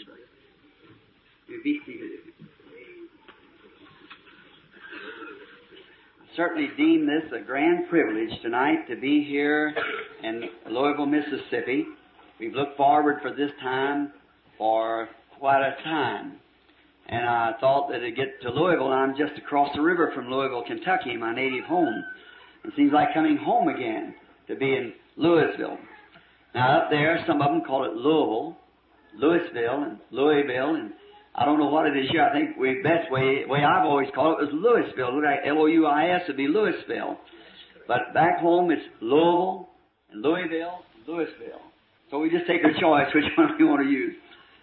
You be seated. I certainly deem this a grand privilege tonight to be here in Louisville, Mississippi. We've looked forward for this time for quite a time. And I thought that to get to Louisville, I'm just across the river from Louisville, Kentucky, my native home. It seems like coming home again to be in Louisville. Now up there, some of them call it Louisville, Louisville, and Louisville, and I don't know what it is here. I think the best way I've always called it was Louisville. Look like Louis would be Louisville. But back home it's Louisville and Louisville and Louisville. So we just take a choice which one we want to use.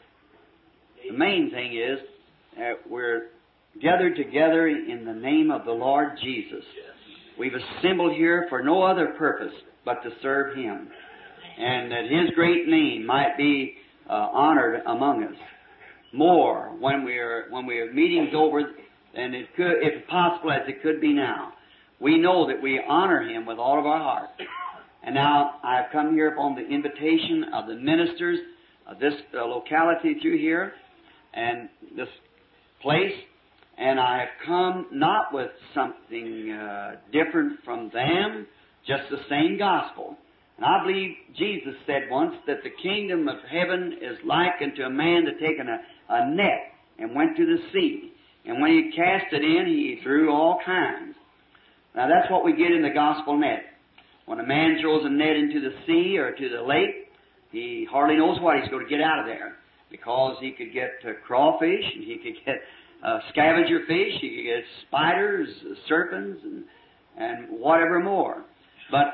The main thing is that we're gathered together in the name of the Lord Jesus. We've assembled here for no other purpose but to serve Him, and that His great name might be honored among us more when we have meetings over than it could, if possible, as it could be now. We know that we honor Him with all of our heart. And now I've come here upon the invitation of the ministers of this locality through here and this place, and I have come not with something different from them, just the same gospel. And I believe Jesus said once that the kingdom of heaven is like unto a man that taken a net and went to the sea. And when he cast it in, he threw all kinds. Now that's what we get in the gospel net. When a man throws a net into the sea or to the lake, he hardly knows what he's going to get out of there. Because he could get crawfish, and he could get scavenger fish, he could get spiders, serpents, and whatever more. But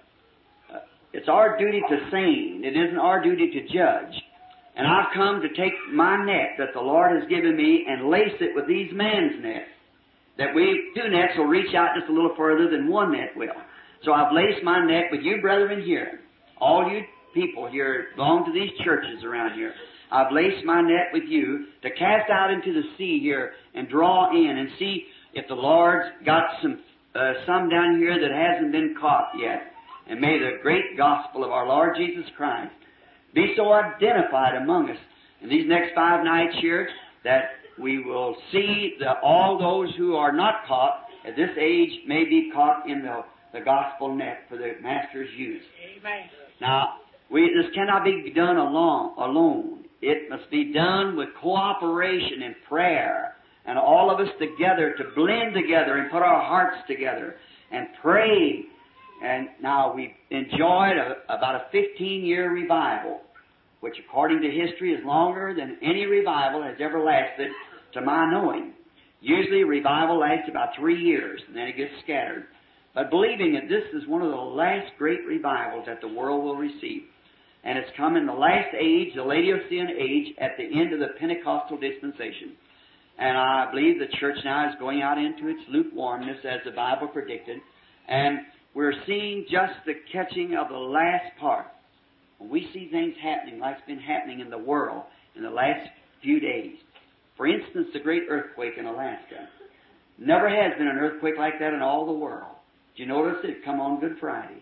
it's our duty to sing. It isn't our duty to judge. And I've come to take my net that the Lord has given me and lace it with these man's nets. That two nets will reach out just a little further than one net will. So I've laced my net with you brethren here. All you people here belong to these churches around here. I've laced my net with you to cast out into the sea here and draw in and see if the Lord's got some down here that hasn't been caught yet. And may the great gospel of our Lord Jesus Christ be so identified among us in these next 5 nights here that we will see that all those who are not caught at this age may be caught in the gospel net for the Master's use. Amen. Now, this cannot be done alone. It must be done with cooperation and prayer, and all of us together to blend together and put our hearts together and pray. And now we've enjoyed about a 15-year revival, which according to history is longer than any revival has ever lasted to my knowing. Usually revival lasts about 3 years, and then it gets scattered. But believing that this is one of the last great revivals that the world will receive. And it's come in the last age, the Laodicean age, at the end of the Pentecostal dispensation. And I believe the church now is going out into its lukewarmness, as the Bible predicted. And we're seeing just the catching of the last part. When we see things happening like it's been happening in the world in the last few days. For instance, the great earthquake in Alaska. Never has been an earthquake like that in all the world. Did you notice it come on Good Friday?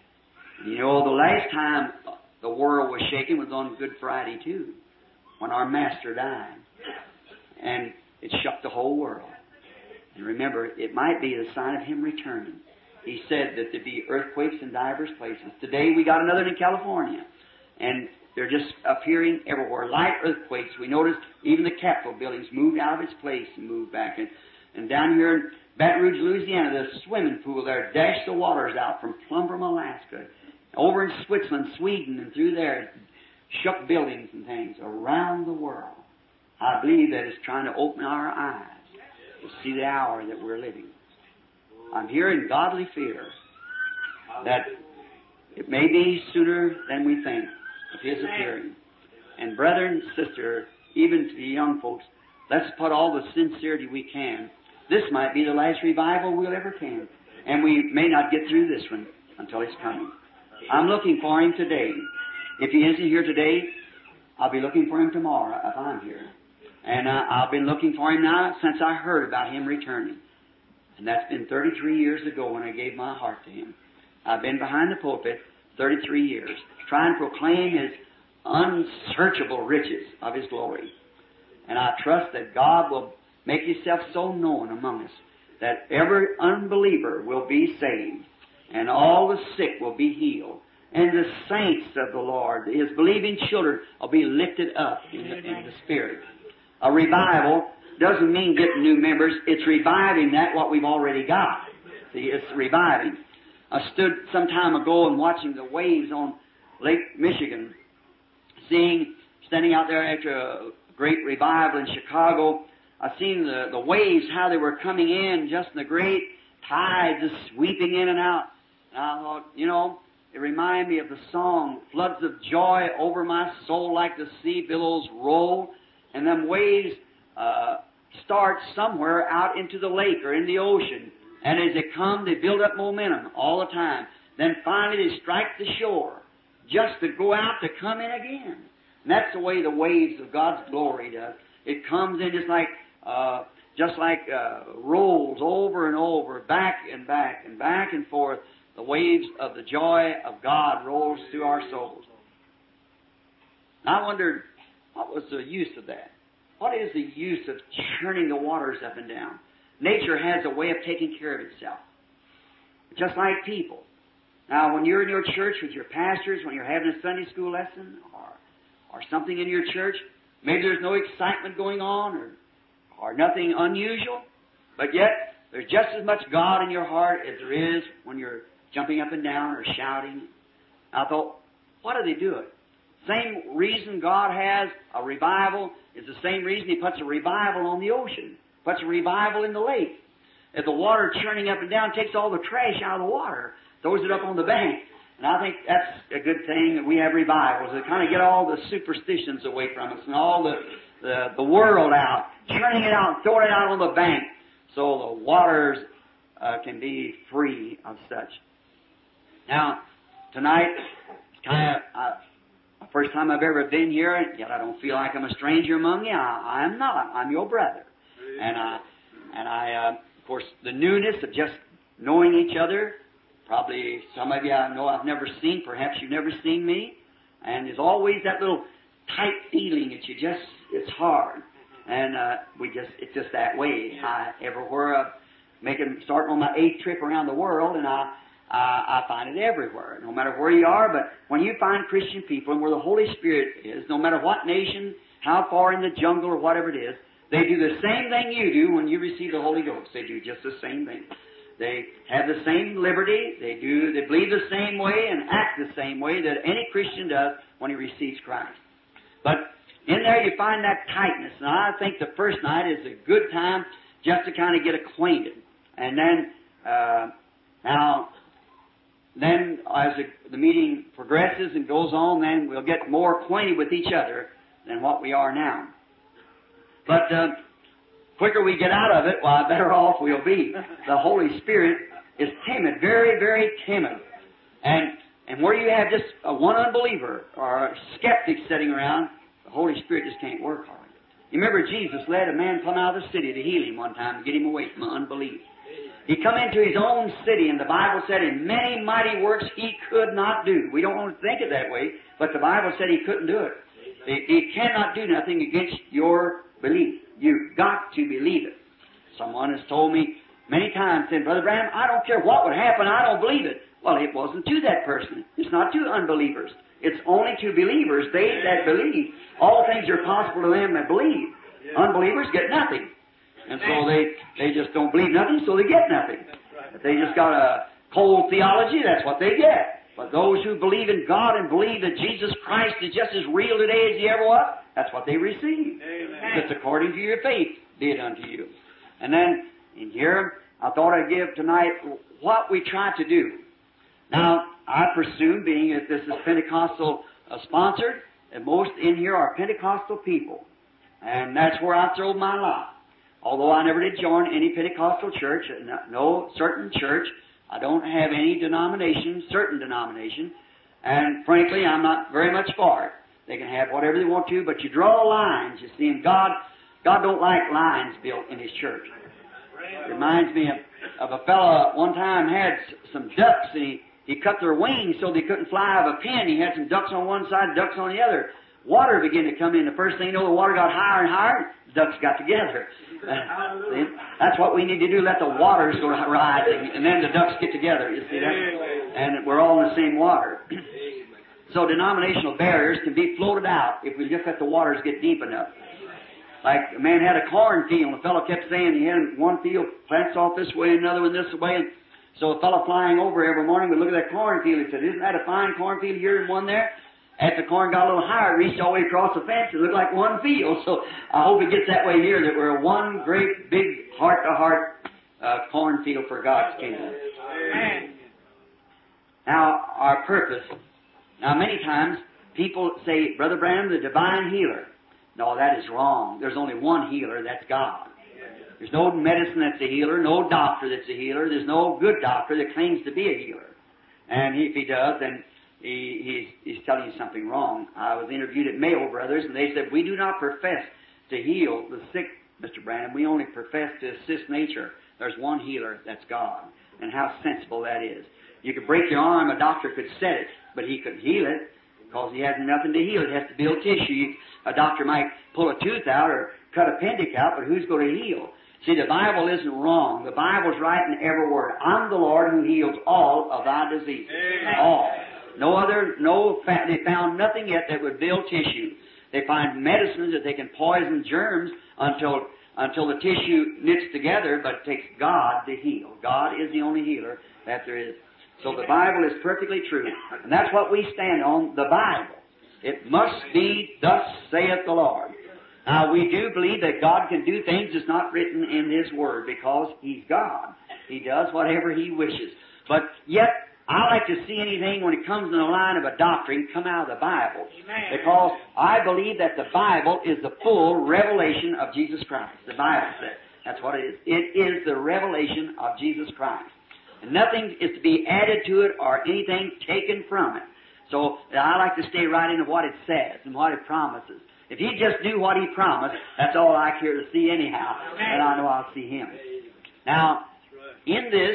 You know, the last time the world was shaken was on Good Friday too, when our Master died. And it shook the whole world. And remember, it might be the sign of Him returning. He said that there'd be earthquakes in divers places. Today we got another in California. And they're just appearing everywhere. Light earthquakes. We noticed even the Capitol buildings moved out of its place and moved back. And down here in Baton Rouge, Louisiana, the swimming pool there dashed the waters out from Plum from Alaska. Over in Switzerland, Sweden, and through there, shook buildings and things around the world. I believe that it's trying to open our eyes to see the hour that we're living. I'm here in godly fear that it may be sooner than we think of His appearing. And brethren, sister, even to the young folks, let's put all the sincerity we can. This might be the last revival we'll ever can. And we may not get through this one until He's coming. I'm looking for Him today. If He isn't here today, I'll be looking for Him tomorrow if I'm here. And I've been looking for Him now since I heard about Him returning. And that's been 33 years ago when I gave my heart to Him. I've been behind the pulpit 33 years, trying to proclaim His unsearchable riches of His glory. And I trust that God will make Himself so known among us that every unbeliever will be saved and all the sick will be healed. And the saints of the Lord, His believing children, will be lifted up in the Spirit. A revival doesn't mean getting new members. It's reviving that what we've already got. See, it's reviving. I stood some time ago and watching the waves on Lake Michigan, standing out there after a great revival in Chicago. I seen the waves, how they were coming in, just in the great tide, just sweeping in and out. And I thought, it reminded me of the song, floods of joy over my soul like the sea billows roll. And them waves start somewhere out into the lake or in the ocean. And as they come, they build up momentum all the time. Then finally they strike the shore just to go out to come in again. And that's the way the waves of God's glory does. It comes in just like rolls over and over, back and back and back and forth. The waves of the joy of God rolls through our souls. And I wondered, what was the use of that? What is the use of churning the waters up and down? Nature has a way of taking care of itself. Just like people. Now, when you're in your church with your pastors, when you're having a Sunday school lesson or something in your church, maybe there's no excitement going on or nothing unusual, but yet there's just as much God in your heart as there is when you're jumping up and down or shouting. I thought, what do they do it? Same reason God has a revival is the same reason He puts a revival on the ocean, puts a revival in the lake. If the water churning up and down takes all the trash out of the water, throws it up on the bank. And I think that's a good thing that we have revivals that kind of get all the superstitions away from us and all the world out, churning it out, throwing it out on the bank so the waters can be free of such. Now, tonight, it's kind of the first time I've ever been here, and yet I don't feel like I'm a stranger among you. I am not. I'm your brother. And I, of course, the newness of just knowing each other. Probably some of you I know I've never seen. Perhaps you've never seen me. And there's always that little tight feeling that it's hard. And it's just that way. Everywhere starting on my 8th trip around the world, and I find it everywhere, no matter where you are. But when you find Christian people and where the Holy Spirit is, no matter what nation, how far in the jungle or whatever it is, they do the same thing you do when you receive the Holy Ghost. They do just the same thing. They have the same liberty. They believe the same way and act the same way that any Christian does when he receives Christ. But in there you find that tightness. And I think the first night is a good time just to kind of get acquainted. And then, then as the meeting progresses and goes on, then we'll get more acquainted with each other than what we are now. But quicker we get out of it, why, better off we'll be. The Holy Spirit is timid, very, very timid. And where you have just one unbeliever or a skeptic sitting around, the Holy Spirit just can't work hard. You remember Jesus led a man come out of the city to heal him one time, to get him away from unbelief. He come into his own city, and the Bible said in many mighty works he could not do. We don't want to think it that way, but the Bible said he couldn't do it. He cannot do nothing against your belief. You've got to believe it. Someone has told me many times, said, Brother Branham, I don't care what would happen, I don't believe it. Well, it wasn't to that person. It's not to unbelievers. It's only to believers, they that believe. All things are possible to them that believe. Unbelievers get nothing. And so they just don't believe nothing, so they get nothing. If they just got a cold theology, that's what they get. But those who believe in God and believe that Jesus Christ is just as real today as He ever was, that's what they receive. Just according to your faith, be it unto you. And then, in here, I thought I'd give tonight what we try to do. Now, I presume, being that this is Pentecostal sponsored, that most in here are Pentecostal people. And that's where I throw my lot. Although I never did join any Pentecostal church, no certain church, I don't have any denomination, certain denomination, and frankly, I'm not very much for it. They can have whatever they want to, but you draw lines, you see, and God don't like lines built in His church. It reminds me of a fellow one time had some ducks, and He cut their wings so they couldn't fly out of a pen. He had some ducks on one side, ducks on the other. Water began to come in. The first thing you know, the water got higher and higher. The ducks got together. That's what we need to do. Let the waters go rising, and then the ducks get together. You see that? And we're all in the same water. So denominational barriers can be floated out if we just let the waters get deep enough. Like a man had a cornfield, and the fellow kept saying he had one field plants off this way, another one this way. And so a fellow flying over every morning would look at that cornfield. He said, "Isn't that a fine cornfield here and one there?" As the corn got a little higher, it reached all the way across the fence. It looked like one field. So I hope it gets that way here, that we're one great, big, heart-to-heart cornfield for God's kingdom. Amen. Now, our purpose. Now, many times people say, "Brother Branham, the divine healer." No, that is wrong. There's only one healer, that's God. There's no medicine that's a healer, no doctor that's a healer. There's no good doctor that claims to be a healer. And if he does, then he's telling you something wrong. I was interviewed at Mayo Brothers, and they said, "We do not profess to heal the sick, Mr. Branham. We only profess to assist nature. There's one healer, that's God." And how sensible that is. You could break your arm, a doctor could set it, but he couldn't heal it because he has nothing to heal. It has to build tissue. A doctor might pull a tooth out or cut appendix out, but who's going to heal? See, the Bible isn't wrong. The Bible's right in every word. "I'm the Lord who heals all of thy diseases." All. They found nothing yet that would build tissue. They find medicines that they can poison germs until the tissue knits together, but it takes God to heal. God is the only healer that there is. So the Bible is perfectly true. And that's what we stand on, the Bible. It must be, "Thus saith the Lord." Now, we do believe that God can do things that's not written in His Word because He's God. He does whatever He wishes. But yet, I like to see anything when it comes in the line of a doctrine come out of the Bible. Amen. Because I believe that the Bible is the full revelation of Jesus Christ. The Bible says that's what it is. It is the revelation of Jesus Christ. And nothing is to be added to it or anything taken from it. So I like to stay right into what it says and what it promises. If He just knew what He promised, that's all I care to see anyhow. And I know I'll see Him. Now, in this,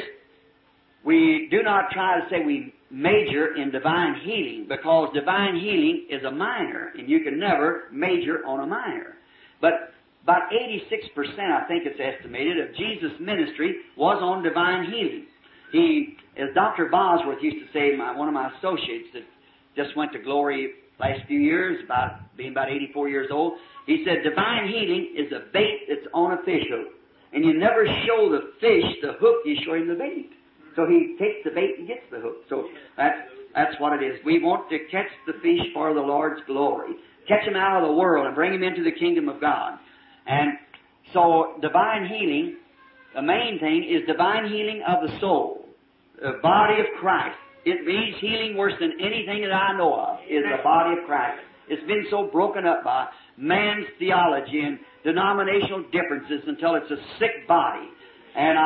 we do not try to say we major in divine healing, because divine healing is a minor, and you can never major on a minor. But about 86%, I think it's estimated, of Jesus' ministry was on divine healing. He, as Dr. Bosworth used to say, one of my associates that just went to glory last few years, being about 84 years old, he said, "Divine healing is a bait that's on a fish hook. And you never show the fish the hook, you show him the bait. So he takes the bait and gets the hook." So that's what it is. We want to catch the fish for the Lord's glory. Catch him out of the world and bring him into the kingdom of God. And so divine healing, the main thing is divine healing of the soul, the body of Christ. It means healing worse than anything that I know of is the body of Christ. It's been so broken up by man's theology and denominational differences until it's a sick body. And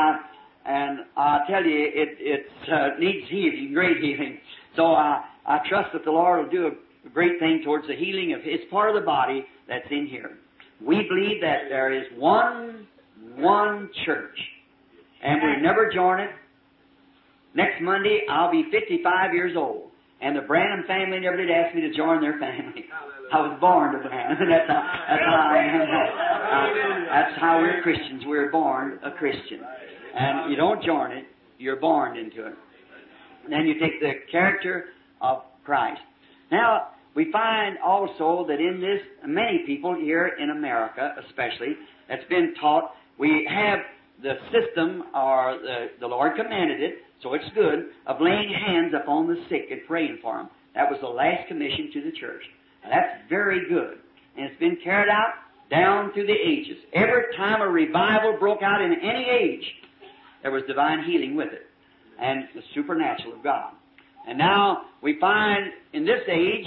I tell you, it needs healing, great healing. So I trust that the Lord will do a great thing towards the healing of His part of the body that's in here. We believe that there is one church, and we never join it. Next Monday, I'll be 55 years old, and the Branham family never did ask me to join their family. I was born to Branham. That's how I am. That's how we're Christians. We're born a Christian. And you don't join it, you're born into it. And then you take the character of Christ. Now, we find also that in this, many people here in America especially, that's been taught, we have the system, or the Lord commanded it, so it's good, of laying hands upon the sick and praying for them. That was the last commission to the church. Now, that's very good. And it's been carried out down through the ages. Every time a revival broke out in any age, there was divine healing with it, and the supernatural of God. And now we find in this age,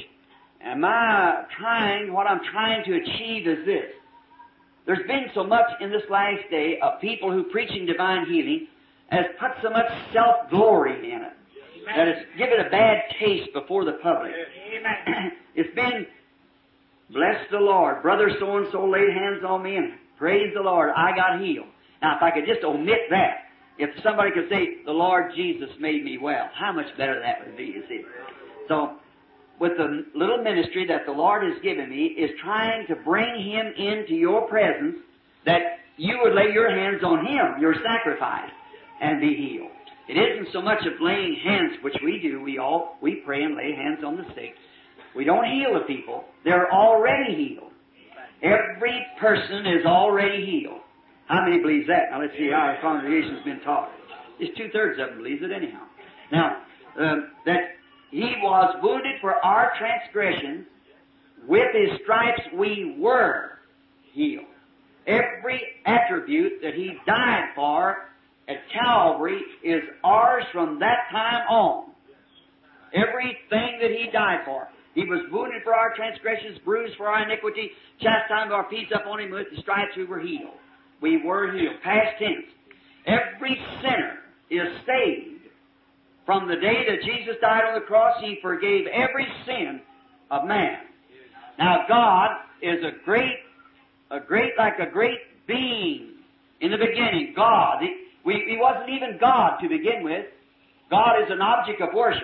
what I'm trying to achieve is this. There's been so much in this last day of people who preaching divine healing has put so much self-glory in it that it's given a bad taste before the public. It's been, "Bless the Lord, brother so-and-so laid hands on me and praise the Lord, I got healed." Now, if I could just omit that, if somebody could say, the Lord Jesus made me well, how much better that would be, you see. So, with the little ministry that the Lord has given me, is trying to bring Him into your presence, that you would lay your hands on Him, your sacrifice, and be healed. It isn't so much of laying hands, which we do. We pray and lay hands on the sick. We don't heal the people. They're already healed. Every person is already healed. How many believes that? Now let's see how our congregation's been taught. It's 2/3 of them believes it anyhow. Now, that He was wounded for our transgressions, with His stripes we were healed. Every attribute that He died for at Calvary is ours from that time on. Everything that He died for. He was wounded for our transgressions, bruised for our iniquity, chastisement of our peace upon Him, with the stripes we were healed. We were healed. Past tense. Every sinner is saved. From the day that Jesus died on the cross, He forgave every sin of man. Now God is a great being. In the beginning, God. He wasn't even God to begin with. God is an object of worship.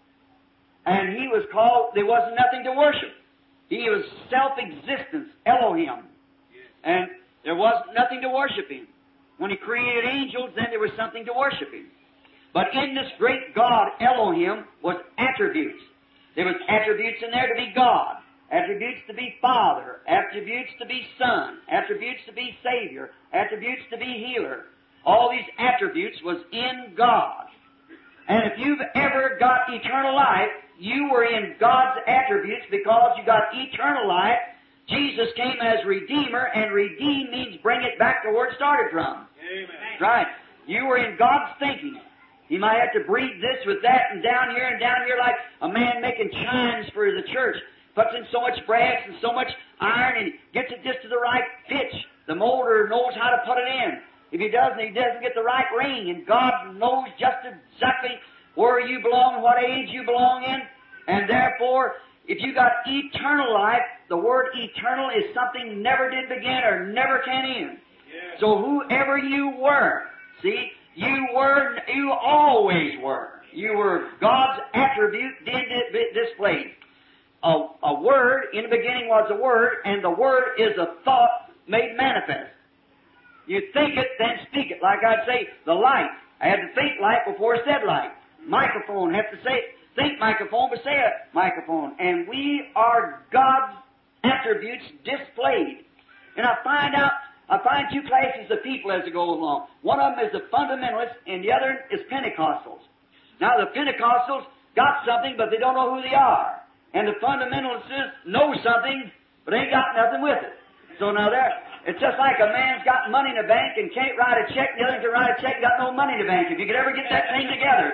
And He was called, there wasn't nothing to worship. He was self-existence, Elohim. And there was nothing to worship Him. When He created angels, then there was something to worship Him. But in this great God, Elohim, was attributes. There was attributes in there to be God, attributes to be Father, attributes to be Son, attributes to be Savior, attributes to be Healer. All these attributes was in God. And if you've ever got eternal life, you were in God's attributes because you got eternal life. Jesus came as Redeemer, and redeem means bring it back to where it started from. Amen. Right. You were in God's thinking. He might have to breed this with that and down here like a man making chimes for the church. Puts in so much brass and so much iron and gets it just to the right pitch. The molder knows how to put it in. If he doesn't get the right ring. And God knows just exactly where you belong, what age you belong in. And therefore, if you got eternal life, the word eternal is something never did begin or never can end. Yes. So whoever you were, see, you always were. You were God's attribute displayed. A word, in the beginning was a word, and the word is a thought made manifest. You think it, then speak it. Like I'd say, the light. I had to think light before I said light. Microphone, have to say, think microphone, but say a microphone. And we are God's attributes displayed. And I find two classes of people as they go along. One of them is the fundamentalists, and the other is Pentecostals. Now, the Pentecostals got something, but they don't know who they are. And the fundamentalists know something, but ain't got nothing with it. So now it's just like a man's got money in the bank and can't write a check, and the other can write a check and got no money in the bank. If you could ever get that thing together,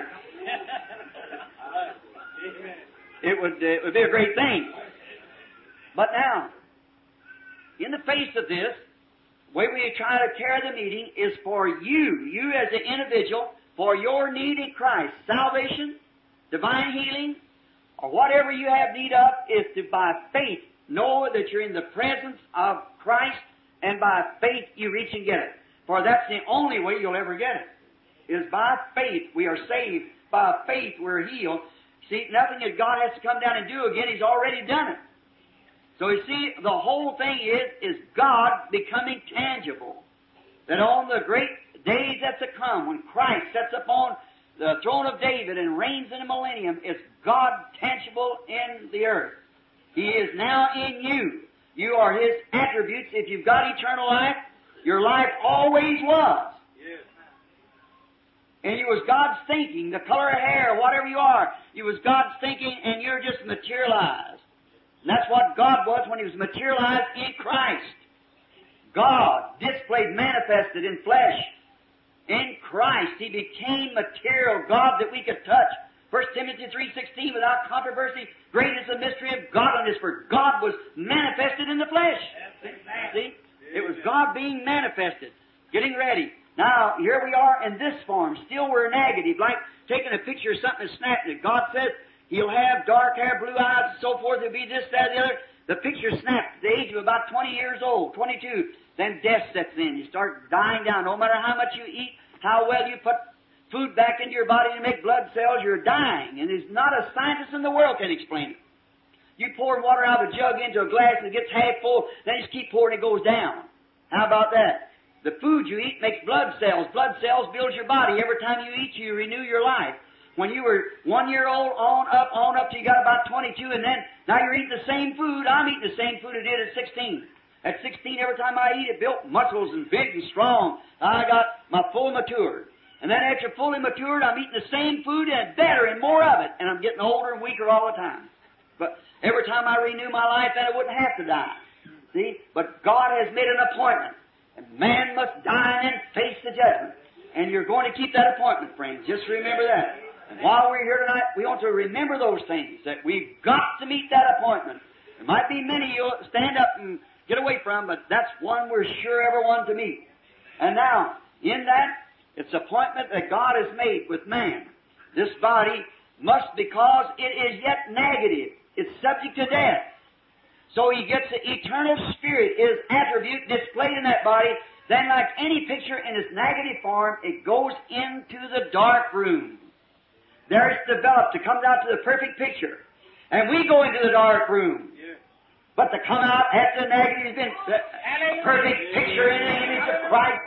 it would be a great thing. But now, in the face of this, the way we try to carry the meeting is for you as an individual, for your need in Christ, salvation, divine healing, or whatever you have need of, is to by faith know that you're in the presence of Christ, and by faith you reach and get it. For that's the only way you'll ever get it, is by faith. We are saved. By faith we're healed. See, nothing that God has to come down and do again. He's already done it. So you see, the whole thing is God becoming tangible. That on the great days that's to come, when Christ sets upon the throne of David and reigns in the millennium, is God tangible in the earth. He is now in you. You are His attributes. If you've got eternal life, your life always was. Yes. And it was God's thinking, the color of hair, whatever you are. It was God's thinking, and you're just materialized. And that's what God was when He was materialized in Christ. God displayed, manifested in flesh. In Christ, He became material, God that we could touch. 1 Timothy 3:16, without controversy, great is the mystery of godliness, for God was manifested in the flesh. See? It was God being manifested, getting ready. Now, here we are in this form. Still we're negative, like taking a picture of something and snapping it. God says He'll have dark hair, blue eyes, and so forth. It'll be this, that, the other. The picture snaps at the age of about 20 years old, 22. Then death sets in. You start dying down. No matter how much you eat, how well you put food back into your body to make blood cells, you're dying. And there's not a scientist in the world can explain it. You pour water out of a jug into a glass and it gets half full, then you just keep pouring, it goes down. How about that? The food you eat makes blood cells. Blood cells build your body. Every time you eat, you renew your life. When you were 1 year old, on up till you got about 22, and then now you're eating the same food. I'm eating the same food I did at 16. At 16, every time I eat, it built muscles and big and strong. I got my full matured. And then after fully matured, I'm eating the same food and better and more of it. And I'm getting older and weaker all the time. But every time I renew my life, then I wouldn't have to die. See? But God has made an appointment. And man must die and then face the judgment. And you're going to keep that appointment, friends. Just remember that. And while we're here tonight, we want to remember those things, that we've got to meet that appointment. There might be many you'll stand up and get away from, but that's one we're sure everyone to meet. And now, in that, it's an appointment that God has made with man. This body must, because it is yet negative, it's subject to death. So he gets the eternal spirit, his attribute displayed in that body. Then, like any picture in its negative form, it goes into the dark room. There it's developed to come out to the perfect picture. And we go into the dark room. But to come out after the negative has been a perfect picture in the image of Christ.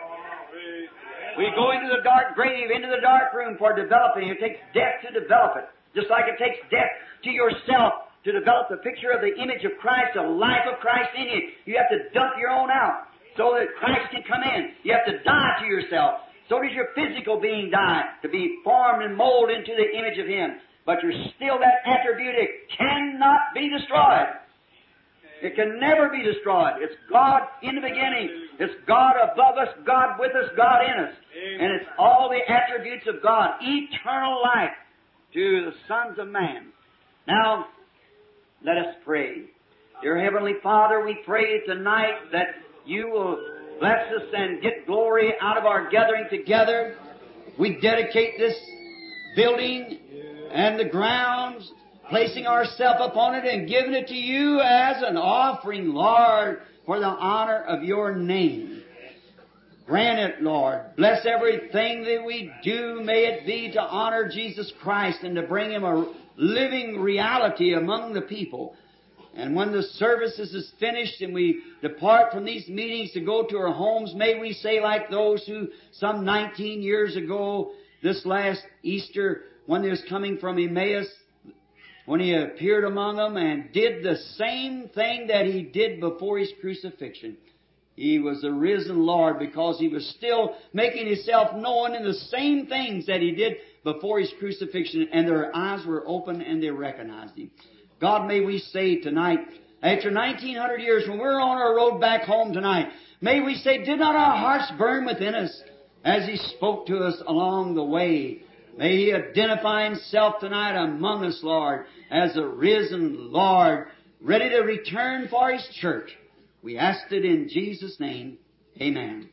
We go into the dark grave, into the dark room for developing. It takes death to develop it. Just like it takes death to yourself to develop the picture of the image of Christ, the life of Christ in you. You have to dump your own out so that Christ can come in. You have to die to yourself. So does your physical being die, to be formed and molded into the image of Him. But you're still that attribute. It cannot be destroyed. It can never be destroyed. It's God in the beginning. It's God above us, God with us, God in us. And it's all the attributes of God. Eternal life to the sons of man. Now, let us pray. Dear Heavenly Father, we pray tonight that You will bless us and get glory out of our gathering together. We dedicate this building and the grounds, placing ourselves upon it and giving it to You as an offering, Lord, for the honor of Your name. Grant it, Lord. Bless everything that we do. May it be to honor Jesus Christ and to bring Him a living reality among the people. And when the services is finished and we depart from these meetings to go to our homes, may we say like those who some 19 years ago, this last Easter, when they was coming from Emmaus, when He appeared among them and did the same thing that He did before His crucifixion. He was the risen Lord because He was still making Himself known in the same things that He did before His crucifixion, and their eyes were open and they recognized Him. God, may we say tonight, after 1900 years, when we're on our road back home tonight, may we say, did not our hearts burn within us as He spoke to us along the way? May He identify Himself tonight among us, Lord, as a risen Lord, ready to return for His church. We ask it in Jesus' name. Amen.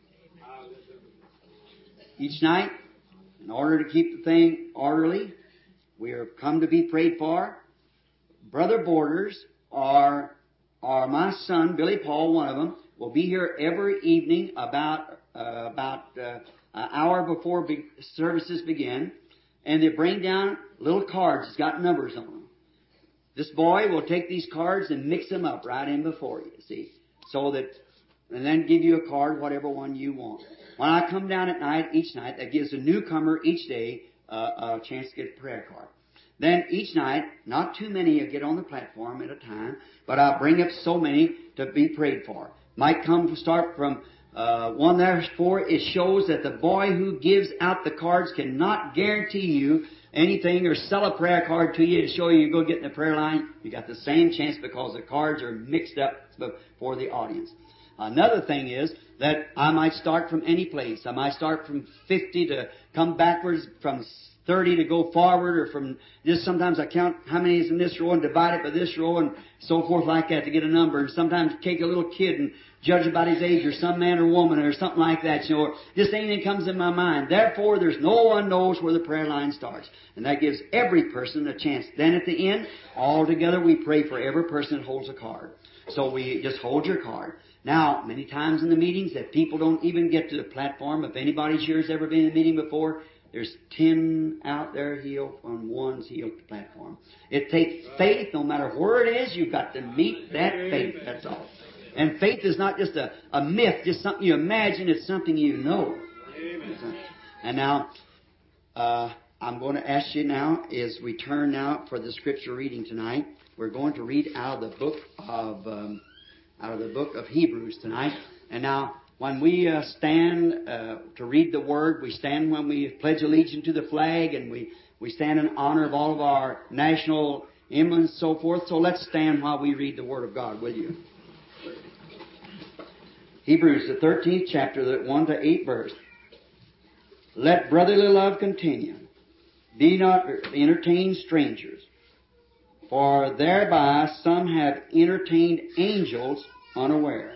Each night, in order to keep the thing orderly, we have come to be prayed for. Brother Borders, or my son, Billy Paul, one of them, will be here every evening about an hour before services begin, and they bring down little cards that's got numbers on them. This boy will take these cards and mix them up right in before you, see, so that, and then give you a card, whatever one you want. When I come down at night, each night, that gives a newcomer each day a chance to get a prayer card. Then each night, not too many will get on the platform at a time, but I'll bring up so many to be prayed for. Might start from one there for it shows that the boy who gives out the cards cannot guarantee you anything or sell a prayer card to you to show you go get in the prayer line. You got the same chance because the cards are mixed up for the audience. Another thing is that I might start from any place. I might start from 50 to come backwards, from 30 to go forward, or from just sometimes I count how many is in this row and divide it by this row and so forth like that to get a number. And sometimes take a little kid and judge about his age, or some man or woman or something like that, you know, or just anything comes in my mind. Therefore, there's no one knows where the prayer line starts. And that gives every person a chance. Then at the end, all together we pray for every person that holds a card. So we just hold your card. Now, many times in the meetings that people don't even get to the platform. If anybody's here has ever been in a meeting before, there's 10 out there healed and one's healed at the platform. It takes faith, no matter where it is, you've got to meet that faith, that's all. And faith is not just a myth, just something you imagine, it's something you know. And now, I'm going to ask you now, as we turn now for the scripture reading tonight, we're going to read out of the book of Hebrews tonight. And now, when we stand to read the Word, we stand when we pledge allegiance to the flag, and we stand in honor of all of our national emblems and so forth. So let's stand while we read the Word of God, will you? Hebrews, the 13th chapter, the 1 to 8 verse. Let brotherly love continue. Be not entertain strangers, for thereby some have entertained angels unaware.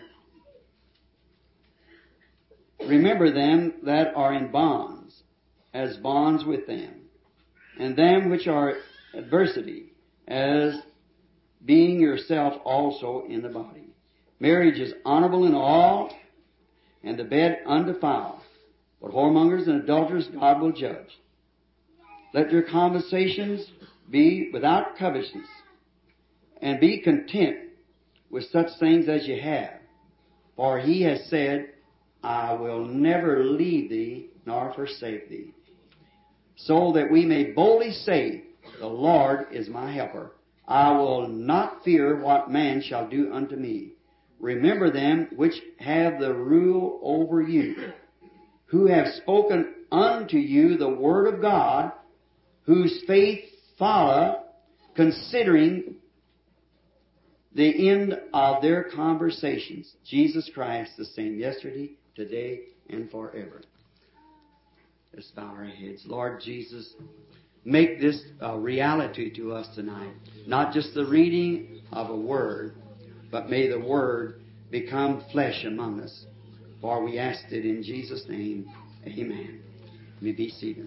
Remember them that are in bonds, as bonds with them, and them which are adversity, as being yourself also in the body. Marriage is honorable in all, and the bed undefiled. But whoremongers and adulterers God will judge. Let your conversations be without covetousness, and be content with such things as you have. For He has said, I will never leave thee nor forsake thee. So that we may boldly say, the Lord is my helper. I will not fear what man shall do unto me. Remember them which have the rule over you, who have spoken unto you the word of God, whose faith follow, considering the end of their conversations. Jesus Christ, the same yesterday, today, and forever. Let's bow our heads. Lord Jesus, make this a reality to us tonight. Not just the reading of a word, but may the Word become flesh among us. For we ask it in Jesus' name. Amen. You may be seated.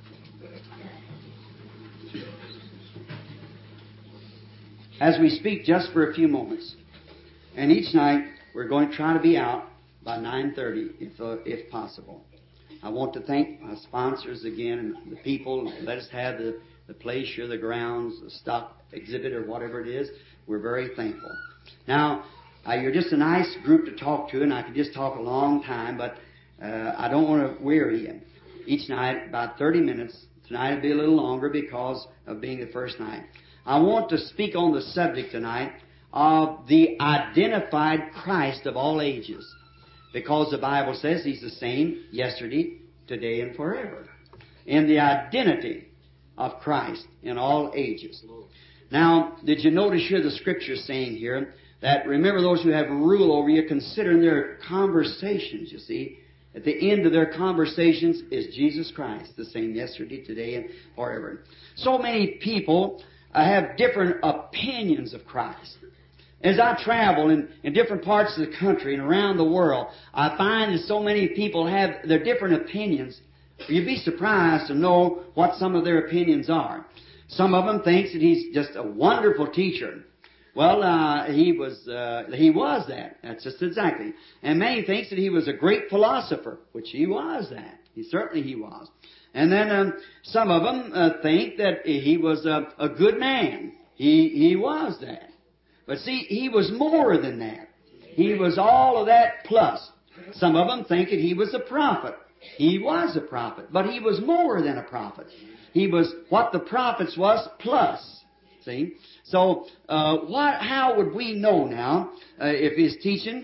As we speak just for a few moments, and each night we're going to try to be out by 9:30 if possible. I want to thank my sponsors again and the people who let us have the place here, the grounds, the stock exhibit or whatever it is. We're very thankful. Now, you're just a nice group to talk to, and I could just talk a long time, but I don't want to weary you. Each night, about 30 minutes. Tonight will be a little longer because of being the first night. I want to speak on the subject tonight of the identified Christ of all ages, because the Bible says He's the same yesterday, today, and forever. In the identity of Christ in all ages. Now, did you notice here the Scripture saying here that remember those who have rule over you, considering their conversations, you see. At the end of their conversations is Jesus Christ, the same yesterday, today, and forever. So many people have different opinions of Christ. As I travel in different parts of the country and around the world, I find that so many people have their different opinions. You'd be surprised to know what some of their opinions are. Some of them think that He's just a wonderful teacher. Well, he was that. That's just exactly. And many thinks that He was a great philosopher, which He was that. He was. And then some of them think that He was a good man. He was that. But see, He was more than that. He was all of that plus. Some of them think that He was a prophet. He was a prophet, but He was more than a prophet. He was what the prophets was plus. See? So, how would we know now if His teaching,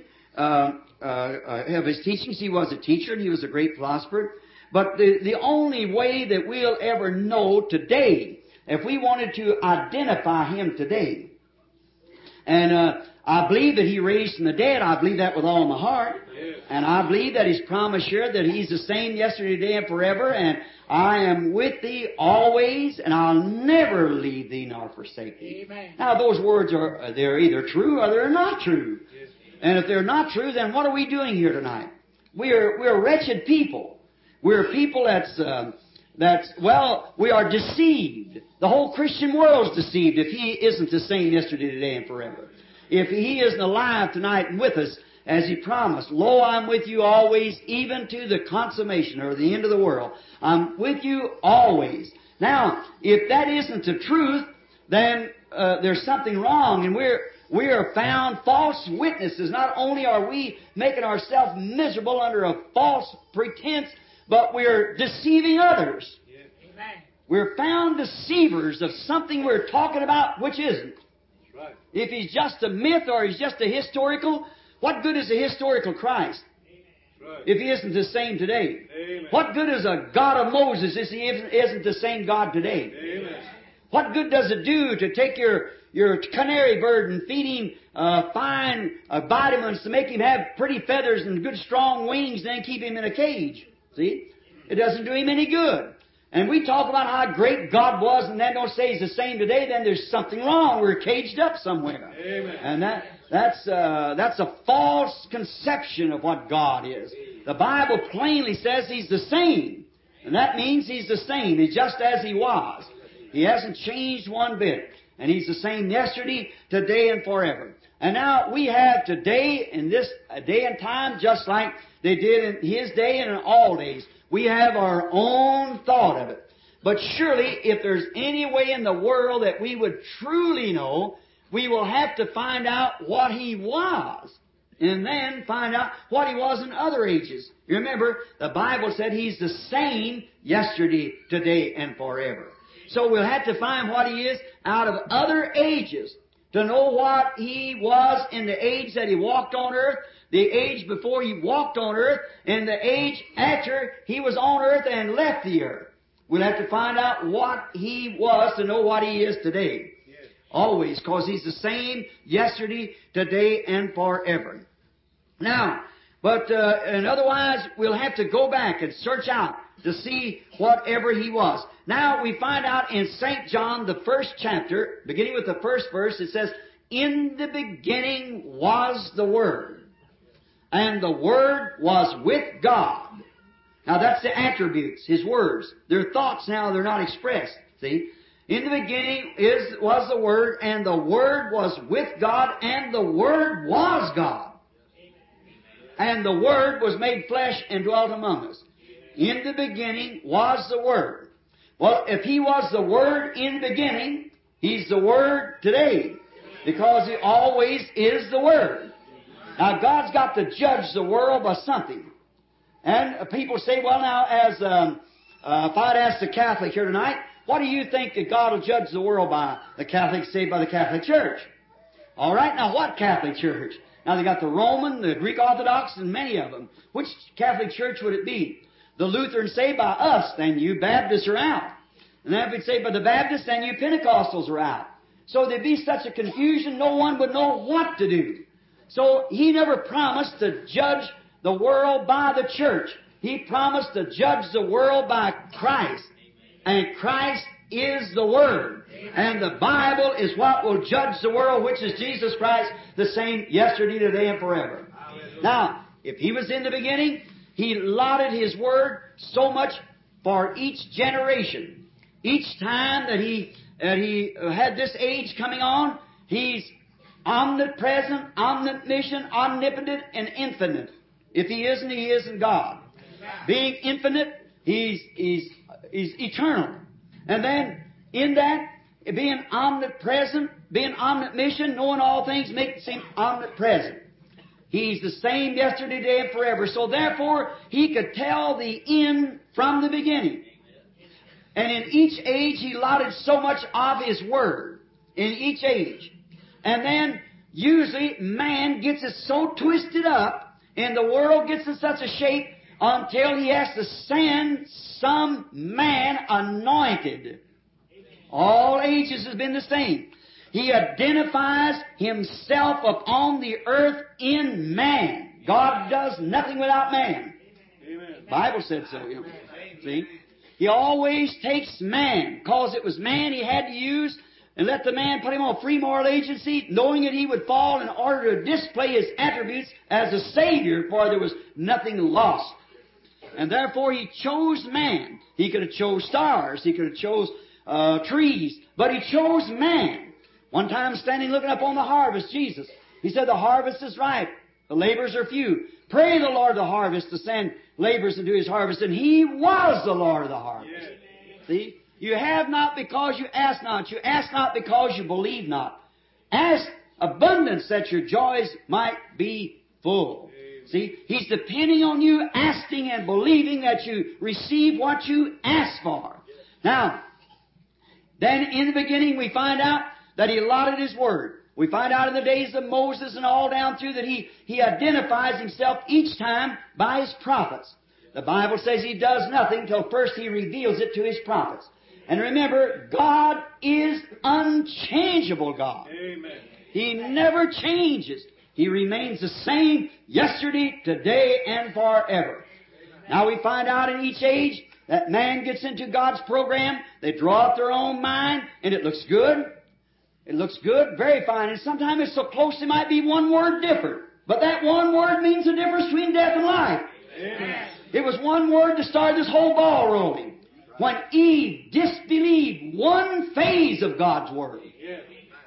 of His teachings, He was a teacher and He was a great philosopher. But the only way that we'll ever know today, if we wanted to identify Him today, and I believe that He raised from the dead. I believe that with all my heart. Yes. And I believe that His promise here that He's the same yesterday, today, and forever. And I am with thee always, and I'll never leave thee nor forsake thee. Amen. Now those words they're either true or they're not true. Yes. And if they're not true, then what are we doing here tonight? We're wretched people. We're people we are deceived. The whole Christian world's deceived if He isn't the same yesterday, today, and forever. If He isn't alive tonight and with us, as He promised. Lo, I'm with you always, even to the consummation, or the end of the world. I'm with you always. Now, if that isn't the truth, then there's something wrong, and we are found false witnesses. Not only are we making ourselves miserable under a false pretense, but we're deceiving others. Amen. We're found deceivers of something we're talking about which isn't. That's right. If He's just a myth or He's just a historical, what good is a historical Christ Right. if He isn't the same today? Amen. What good is a God of Moses if He isn't the same God today? Amen. What good does it do to take your canary bird and feed him fine vitamins to make him have pretty feathers and good strong wings and then keep him in a cage? See? It doesn't do him any good. And we talk about how great God was and then don't say He's the same today, then there's something wrong. We're caged up somewhere. Amen. And that's a false conception of what God is. The Bible plainly says He's the same. And that means He's the same. He's just as He was. He hasn't changed one bit. And He's the same yesterday, today, and forever. And now we have today, in this day and time, just like they did in His day and in all days. We have our own thought of it. But surely, if there's any way in the world that we would truly know, we will have to find out what He was. And then find out what He was in other ages. You remember, the Bible said He's the same yesterday, today, and forever. So we'll have to find what He is out of other ages to know what He was in the age that He walked on earth, the age before He walked on earth, and the age after He was on earth and left the earth. We'll have to find out what He was to know what He is today. Yes. Always, because He's the same yesterday, today, and forever. Now, and otherwise, we'll have to go back and search out to see whatever He was. Now, we find out in St. John, the 1st chapter, beginning with the 1st verse, it says, "In the beginning was the Word, and the Word was with God." Now, that's the attributes, His words. They're thoughts now, they're not expressed. See? In the beginning was the Word, and the Word was with God, and the Word was God. And the Word was made flesh and dwelt among us. In the beginning was the Word. Well, if He was the Word in the beginning, He's the Word today. Because He always is the Word. Now, God's got to judge the world by something. And people say, well, now, as if I'd ask the Catholic here tonight, what do you think that God will judge the world by? The Catholics say by the Catholic Church. All right, now what Catholic Church? Now, they got the Roman, the Greek Orthodox, and many of them. Which Catholic Church would it be? The Lutherans say by us, then you Baptists are out. And then if it's say by the Baptists, then you Pentecostals are out. So there'd be such a confusion, no one would know what to do. So He never promised to judge the world by the church. He promised to judge the world by Christ. And Christ is the Word. And the Bible is what will judge the world, which is Jesus Christ, the same yesterday, today, and forever. Now, if He was in the beginning, He allotted His Word so much for each generation. Each time that He had this age coming on, He's omnipresent, omniscient, omnipotent, and infinite. If He isn't God. Being infinite, He's eternal. And then, in that, being omnipresent, being omniscient, knowing all things, makes Him omnipresent. He's the same yesterday, today, and forever. So therefore, He could tell the end from the beginning. And in each age, He allotted so much of His Word. In each age. And then, usually, man gets it so twisted up, and the world gets in such a shape, until He has to send some man anointed. All ages has been the same. He identifies Himself upon the earth in man. God does nothing without man. Amen. The Bible said so. You know. See? He always takes man, because it was man He had to use, and let the man put him on free moral agency, knowing that he would fall in order to display His attributes as a Savior, for there was nothing lost. And therefore He chose man. He could have chose stars. He could have chose trees. But He chose man. One time standing looking up on the harvest, Jesus, He said, the harvest is ripe. The laborers are few. Pray the Lord of the harvest to send laborers into His harvest. And He was the Lord of the harvest. See? You have not because you ask not. You ask not because you believe not. Ask abundance that your joys might be full. See? He's depending on you asking and believing that you receive what you ask for. Now, then in the beginning we find out that He allotted His Word. We find out in the days of Moses and all down through that He identifies Himself each time by His prophets. The Bible says He does nothing till first He reveals it to His prophets. And remember, God is unchangeable God. Amen. He never changes. He remains the same yesterday, today, and forever. Now we find out in each age that man gets into God's program, they draw up their own mind, and it looks good. It looks good, very fine. And sometimes it's so close it might be one word different. But that one word means the difference between death and life. Amen. It was one word to start this whole ball rolling. When Eve disbelieved one phase of God's Word. Yes.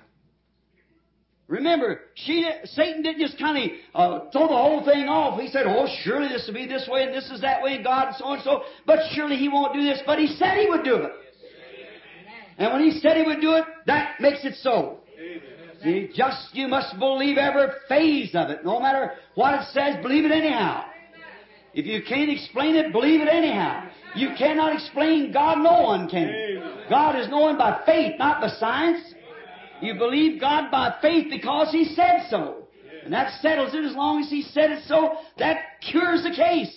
Remember, Satan didn't just kind of throw the whole thing off. He said, oh, surely this will be this way and this is that way and God and so and so. But surely He won't do this. But He said He would do it. And when He said He would do it, that makes it so. See, you must believe every phase of it. No matter what it says, believe it anyhow. If you can't explain it, believe it anyhow. You cannot explain God, no one can. God is known by faith, not by science. You believe God by faith because He said so. And that settles it. As long as He said it so, that cures the case.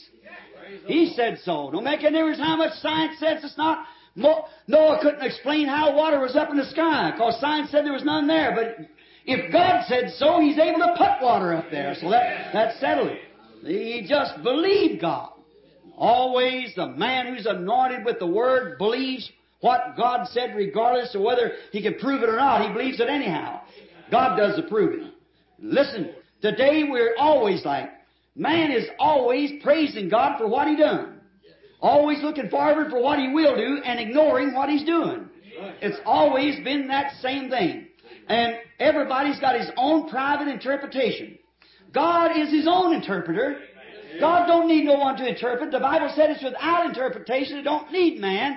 He said so. Don't make any difference how much science says it's not. Noah couldn't explain how water was up in the sky because science said there was none there. But if God said so, He's able to put water up there. So that settled it. He just believed God. Always the man who's anointed with the Word believes what God said regardless of whether he can prove it or not. He believes it anyhow. God does the proving. Listen, today we're always like, man is always praising God for what He done. Always looking forward for what He will do and ignoring what He's doing. It's always been that same thing. And everybody's got his own private interpretation. God is His own interpreter. God don't need no one to interpret. The Bible said it's without interpretation. It don't need man.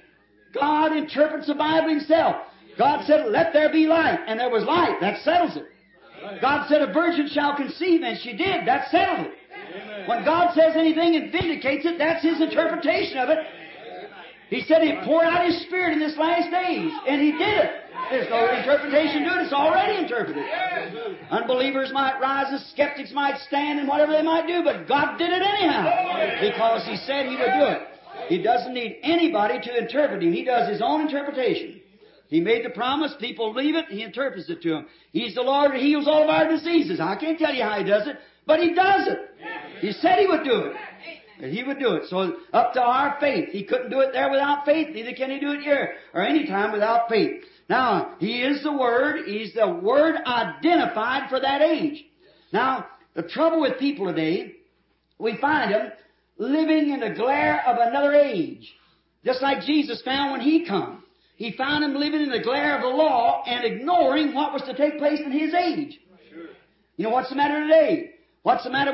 God interprets the Bible Himself. God said, let there be light. And there was light. That settles it. God said, a virgin shall conceive. And she did. That settled it. When God says anything and vindicates it, that's His interpretation of it. He said He'd pour out His Spirit in this last days. And He did it. There's no interpretation to it. It's already interpreted. Unbelievers might rise and skeptics might stand and whatever they might do, but God did it anyhow because He said He would do it. He doesn't need anybody to interpret Him. He does His own interpretation. He made the promise, people believe it, He interprets it to them. He's the Lord who heals all of our diseases. I can't tell you how He does it, but He does it. He said He would do it. And He would do it. So up to our faith. He couldn't do it there without faith, neither can He do it here or any time without faith. Now, He is the Word. He's the Word identified for that age. Now, the trouble with people today, we find them living in the glare of another age. Just like Jesus found when He come. He found them living in the glare of the law and ignoring what was to take place in His age. You know what's the matter today? What was the matter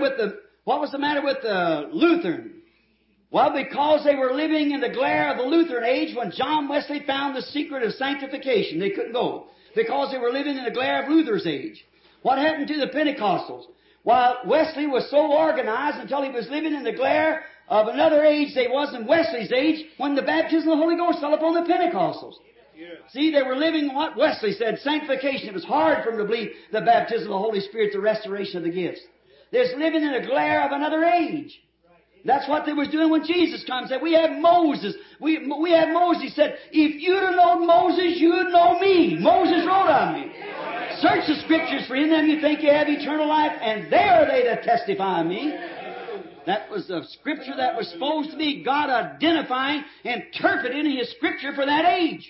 with the Lutheran? Well, because they were living in the glare of the Lutheran age when John Wesley found the secret of sanctification, they couldn't go. Because they were living in the glare of Luther's age. What happened to the Pentecostals? While Wesley was so organized until he was living in the glare of another age that wasn't Wesley's age, when the baptism of the Holy Ghost fell upon the Pentecostals. See, they were living what Wesley said, sanctification. It was hard for them to believe the baptism of the Holy Spirit, the restoration of the gifts. They're living in the glare of another age. That's what they was doing when Jesus comes. Said, we have Moses. We have Moses. He said, if you'd have known Moses, you'd know me. Moses wrote on me. Search the Scriptures, for in them you think you have eternal life, and they are they that testify of me. That was the Scripture that was supposed to be God identifying, interpreting His Scripture for that age.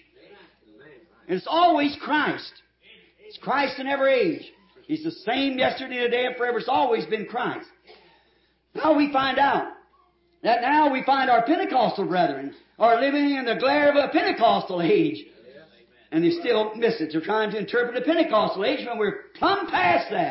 And it's always Christ. It's Christ in every age. He's the same yesterday, today, and forever. It's always been Christ. Now we find out that now we find our Pentecostal brethren are living in the glare of a Pentecostal age. And they still miss it. They're trying to interpret the Pentecostal age when we're plumb past that.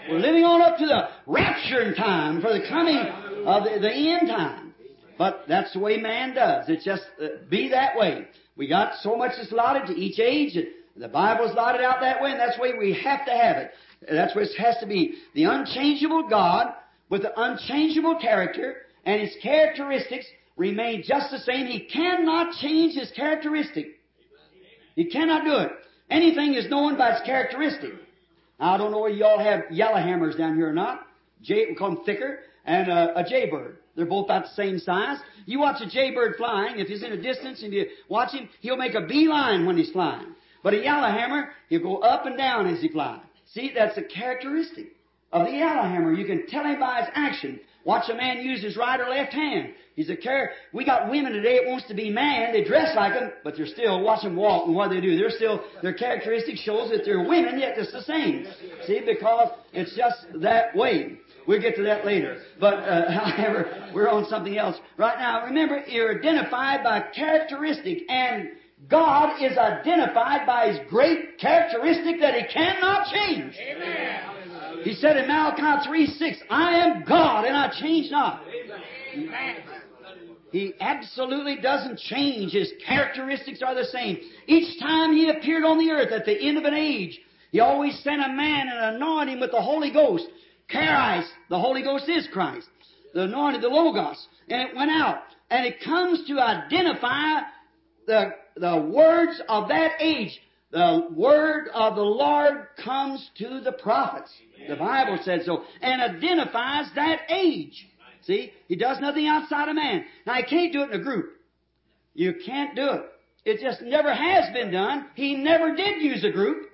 We're living on up to the rapturing time for the coming of the end time. But that's the way man does. It's just be that way. We got so much that's allotted to each age. And the Bible's allotted out that way, and that's the way we have to have it. That's what it has to be. The unchangeable God with the unchangeable character, and His characteristics remain just the same. He cannot change His characteristic. He cannot do it. Anything is known by its characteristic. Now, I don't know whether you all have yellow hammers down here or not. We call them thicker, and a jaybird. They're both about the same size. You watch a jaybird flying, if he's in a distance and you watch him, he'll make a beeline when he's flying. But a yellowhammer, he'll go up and down as he flies. See, that's a characteristic of the yellowhammer. You can tell him by his action. Watch a man use his right or left hand. He's a We got women today that wants to be man. They dress like them, but they're still, watch them walk and what they do. Their characteristic shows that they're women, yet it's the same. See, because it's just that way. We'll get to that later. But, however, we're on something else. Right now, remember, you're identified by characteristic, and God is identified by His great characteristic that He cannot change. Amen. He said in Malachi 3:6, I am God and I change not. Amen. He absolutely doesn't change. His characteristics are the same. Each time He appeared on the earth at the end of an age, He always sent a man and anointed him with the Holy Ghost. Charis, the Holy Ghost is Christ. The anointed, the Logos. And it went out. And it comes to identify the words of that age. The word of the Lord comes to the prophets. The Bible said so. And identifies that age. See? He does nothing outside of man. Now, He can't do it in a group. You can't do it. It just never has been done. He never did use a group.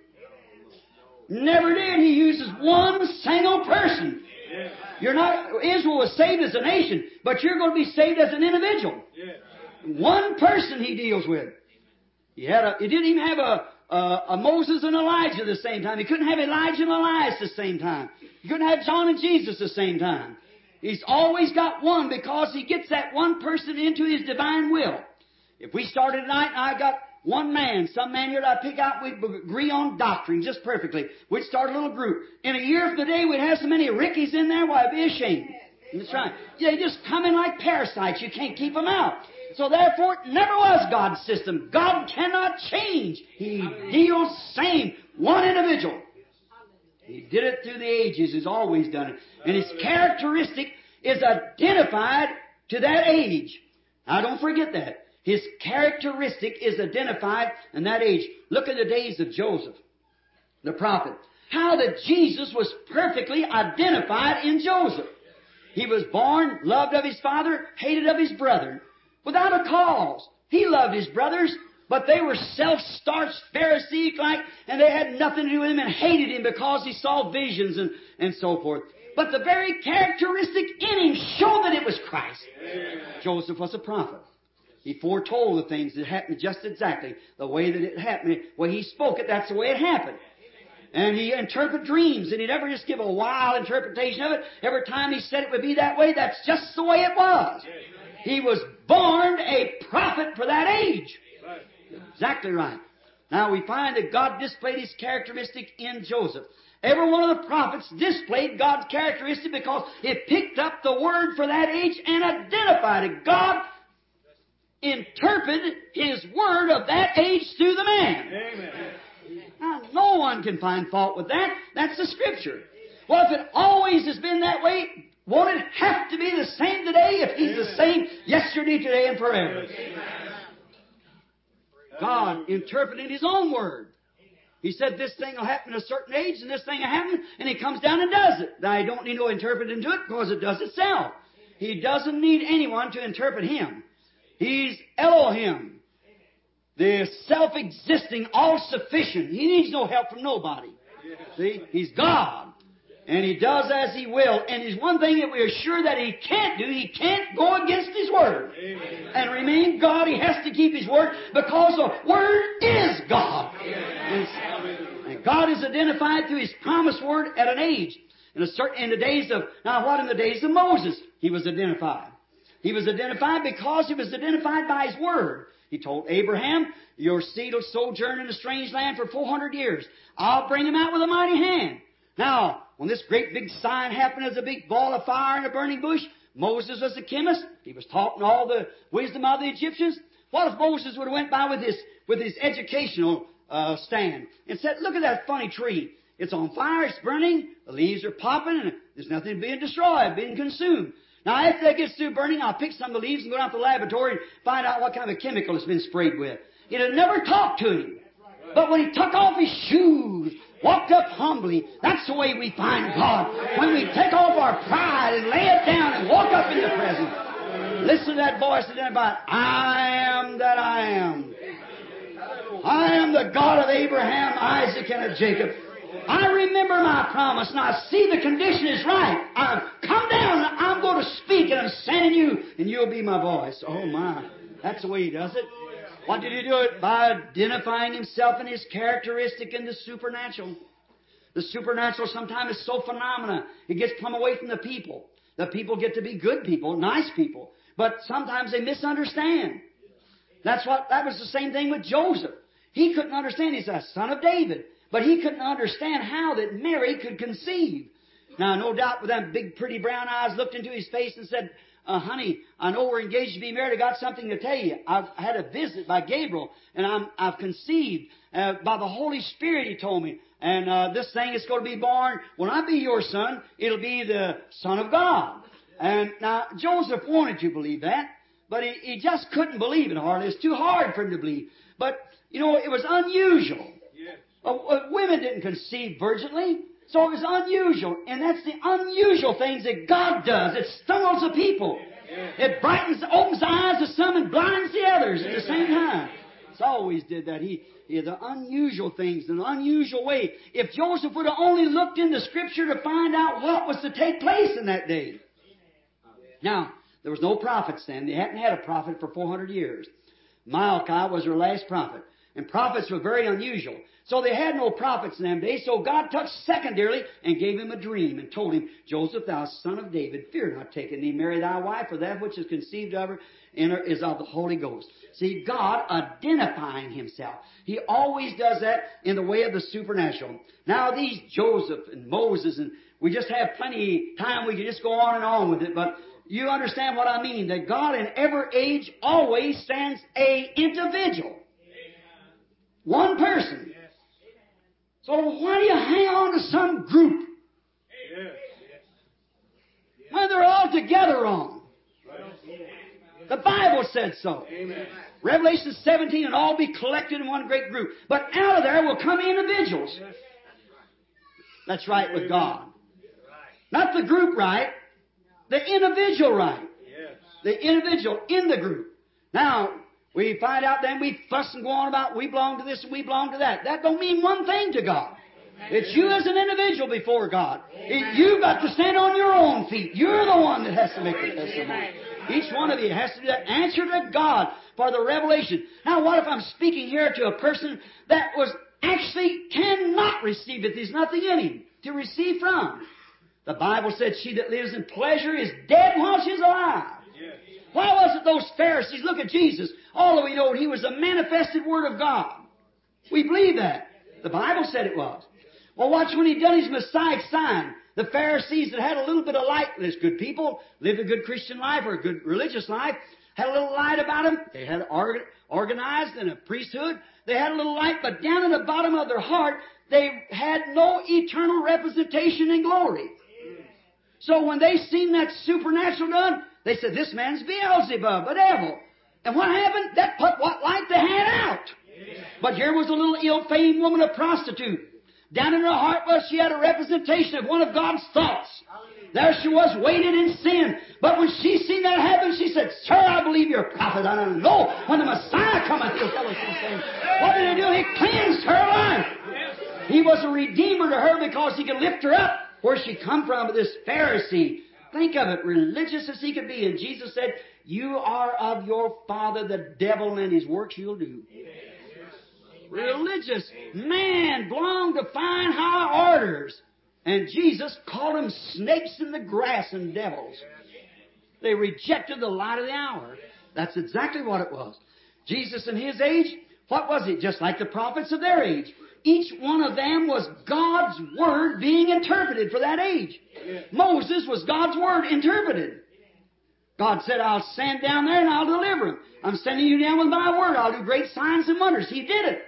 Never did. He uses one single person. Israel was saved as a nation, but you're going to be saved as an individual. One person He deals with. He didn't even have a Moses and Elijah at the same time. He couldn't have Elijah and Elias at the same time. He couldn't have John and Jesus at the same time. He's always got one because He gets that one person into His divine will. If we started tonight and I got one man, some man here that I pick out, we'd agree on doctrine just perfectly. We'd start a little group. In a year from today, we'd have so many Rickies in there, why, I'd be ashamed. That's right. They just come in like parasites. You can't keep them out. So therefore, it never was God's system. God cannot change. He deals same. One individual. He did it through the ages. He's always done it. And His characteristic is identified to that age. Now, don't forget that. His characteristic is identified in that age. Look at the days of Joseph, the prophet. How that Jesus was perfectly identified in Joseph. He was born, loved of his father, hated of his brethren, without a cause. He loved his brothers, but they were self-starched, Pharisee-like, and they had nothing to do with him and hated him because he saw visions and so forth. But the very characteristic in him showed that it was Christ. Joseph was a prophet. He foretold the things that happened just exactly the way that it happened. When he spoke it, that's the way it happened. And he interpreted dreams, and he never just give a wild interpretation of it. Every time he said it would be that way, that's just the way it was. He was born a prophet for that age. Exactly right. Now we find that God displayed His characteristic in Joseph. Every one of the prophets displayed God's characteristic because it picked up the word for that age and identified it. God interpreted His word of that age through the man. Amen. Now, no one can find fault with that. That's the Scripture. Well, if it always has been that way, won't it have to be the same today if He's the same yesterday, today, and forever? God interpreted His own word. He said this thing will happen at a certain age and this thing will happen, and He comes down and does it. Now, He don't need no interpreting to it because it does itself. He doesn't need anyone to interpret Him. He's Elohim, the self-existing, all-sufficient. He needs no help from nobody. See? He's God. And He does as He will. And there's one thing that we're sure that He can't do. He can't go against His Word. And remain God. He has to keep His Word because the Word is God. And God is identified through His promised Word at an age. In the days of Moses, He was identified. He was identified because He was identified by His Word. He told Abraham, your seed will sojourn in a strange land for 400 years. I'll bring him out with a mighty hand. Now, when this great big sign happened as a big ball of fire in a burning bush, Moses was a chemist. He was taught in all the wisdom of the Egyptians. What if Moses would have went by with his educational stand and said, look at that funny tree. It's on fire, it's burning, the leaves are popping, and there's nothing being destroyed, being consumed. Now, after that gets through burning, I'll pick some of the leaves and go out to the laboratory and find out what kind of chemical it's been sprayed with. It had never talked to him. But when he took off his shoes, walked up humbly, that's the way we find God. When we take off our pride and lay it down and walk up in the presence. Listen to that voice identified. I am that I am. I am the God of Abraham, Isaac, and of Jacob. I remember my promise, and I see the condition is right. I've come down, and I'm going to speak, and I'm sending you, and you'll be my voice. Oh, my. That's the way He does it. What did He do it? By identifying Himself and His characteristic in the supernatural. The supernatural sometimes is so phenomena, it gets come away from the people. The people get to be good people, nice people, but sometimes they misunderstand. That was the same thing with Joseph. He couldn't understand. He's a son of David. But he couldn't understand how that Mary could conceive. Now, no doubt with them big, pretty brown eyes looked into his face and said, honey, I know we're engaged to be married. I got something to tell you. I've had a visit by Gabriel, and I've conceived by the Holy Spirit, he told me. And this thing is going to be born. When I be your son, it'll be the Son of God. And now, Joseph wanted to believe that, but he just couldn't believe it hardly. It's too hard for him to believe. But, you know, it was unusual. Women didn't conceive virginally, so it was unusual. And that's the unusual things that God does. It startles the people. It brightens, opens the eyes of some and blinds the others at the same time. It's always did that. He the unusual things in an unusual way. If Joseph would have only looked in the Scripture to find out what was to take place in that day. Now, there was no prophets then. They hadn't had a prophet for 400 years. Malachi was their last prophet. And prophets were very unusual. So they had no prophets in them days. So God took secondarily and gave him a dream and told him, Joseph, thou son of David, fear not taking thee Mary thy wife, for that which is conceived of her is of the Holy Ghost. See, God identifying Himself. He always does that in the way of the supernatural. Now these Joseph and Moses, and we just have plenty of time, we can just go on and on with it, but you understand what I mean, that God in every age always sends a individual. One person. So why do you hang on to some group when they're all together wrong? The Bible said so. Revelation 17 will all be collected in one great group. But out of there will come individuals. That's right with God. Not the group right, the individual right. The individual in the group. Now, we find out then we fuss and go on about we belong to this and we belong to that. That don't mean one thing to God. It's you as an individual before God. You've got to stand on your own feet. You're the one that has to make the testimony. Each one of you has to do that. Answer to God for the revelation. Now, what if I'm speaking here to a person that was actually cannot receive it? There's nothing in him to receive from. The Bible said, she that lives in pleasure is dead while she's alive. Why was it those Pharisees look at Jesus? All we know, He was the manifested Word of God. We believe that. The Bible said it was. Well, watch when He done His Messiah sign. The Pharisees that had a little bit of light, there's good people, lived a good Christian life or a good religious life, had a little light about them. They had organized in a priesthood. They had a little light, but down in the bottom of their heart, they had no eternal representation in glory. So when they seen that supernatural done, they said, this man's Beelzebub, a devil. And what happened? That put what light they had out. But here was a little ill-famed woman, a prostitute. Down in her heart was she had a representation of one of God's thoughts. There she was, weighted in sin. But when she seen that happen, she said, Sir, I believe you're a prophet. I don't know when the Messiah cometh, you'll tell us these things. What did He do? He cleansed her life. He was a redeemer to her because He could lift her up where she come from, this Pharisee. Think of it, religious as he could be. And Jesus said, you are of your father the devil, and his works you'll do. Religious man belonged to fine high orders. And Jesus called them snakes in the grass and devils. They rejected the light of the hour. That's exactly what it was. Jesus in His age, what was it? Just like the prophets of their age. Each one of them was God's Word being interpreted for that age. Moses was God's Word interpreted. God said, I'll stand down there and I'll deliver him. I'm sending you down with my Word. I'll do great signs and wonders. He did it.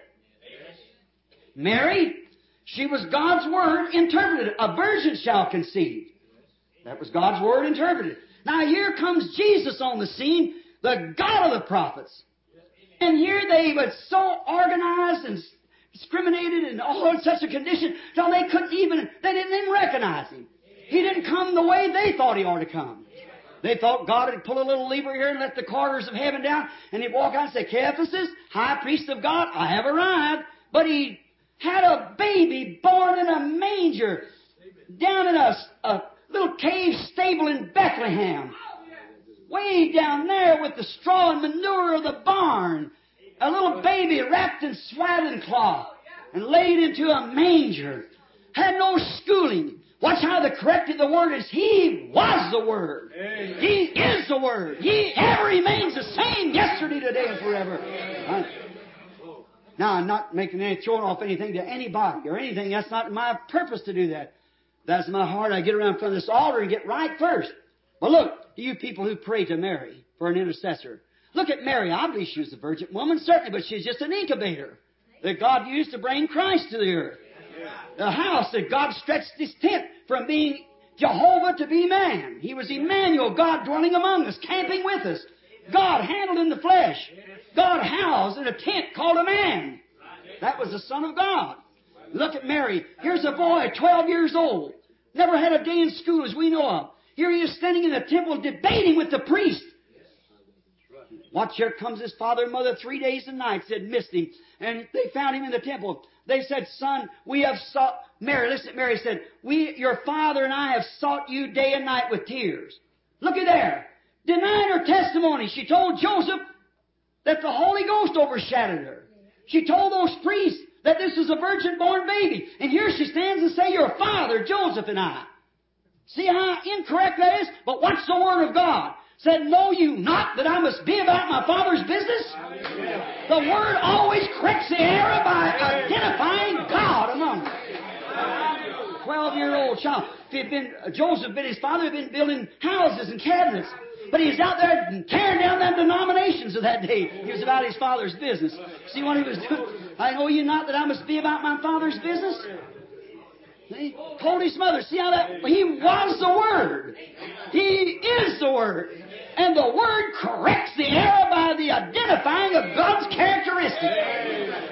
Mary, she was God's Word interpreted. A virgin shall conceive. That was God's Word interpreted. Now here comes Jesus on the scene, the God of the prophets. And here they were so organized and discriminated and all in such a condition till they didn't even recognize Him. He didn't come the way they thought He ought to come. They thought God would pull a little lever here and let the quarters of heaven down, and He'd walk out and say, Caiaphas, high priest of God, I have arrived. But He had a baby born in a manger down in a little cave stable in Bethlehem. Way down there with the straw and manure of the barn. A little baby wrapped in swaddling cloth and laid into a manger. Had no schooling. Watch how corrected the Word is. He was the Word. Amen. He is the Word. He ever remains the same yesterday, today, and forever. Now, I'm not throwing off anything to anybody or anything. That's not my purpose to do that. That's my heart. I get around in front of this altar and get right first. But look, to you people who pray to Mary for an intercessor. Look at Mary. I believe she was a virgin woman, certainly, but she's just an incubator that God used to bring Christ to the earth. The house that God stretched His tent from being Jehovah to be man. He was Emmanuel, God dwelling among us, camping with us. God handled in the flesh. God housed in a tent called a man. That was the Son of God. Look at Mary. Here's a boy, 12 years old. Never had a day in school as we know of. Here he is standing in the temple debating with the priest. Watch, here comes his father and mother 3 days and nights. They'd missed him. And they found him in the temple. They said, Son, we have sought... Mary, listen, Mary said, your father and I have sought you day and night with tears. Look at there. Denying her testimony. She told Joseph that the Holy Ghost overshadowed her. She told those priests that this was a virgin-born baby. And here she stands and says, your father, Joseph, and I. See how incorrect that is? But what's the Word of God? Said, know you not that I must be about my Father's business? The Word always corrects the error by identifying God among them. 12-year-old child. Joseph, his father, had been building houses and cabinets. But he was out there tearing down them denominations of that day. He was about his father's business. See what he was doing? I know you not that I must be about my Father's business? See? Told his mother. See how that... He was the Word. He is the Word. And the Word corrects the error by the identifying of God's characteristics.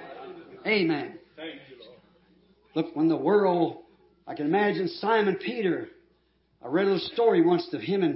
Amen. Look, when the world... I can imagine Simon Peter. I read a little story once of him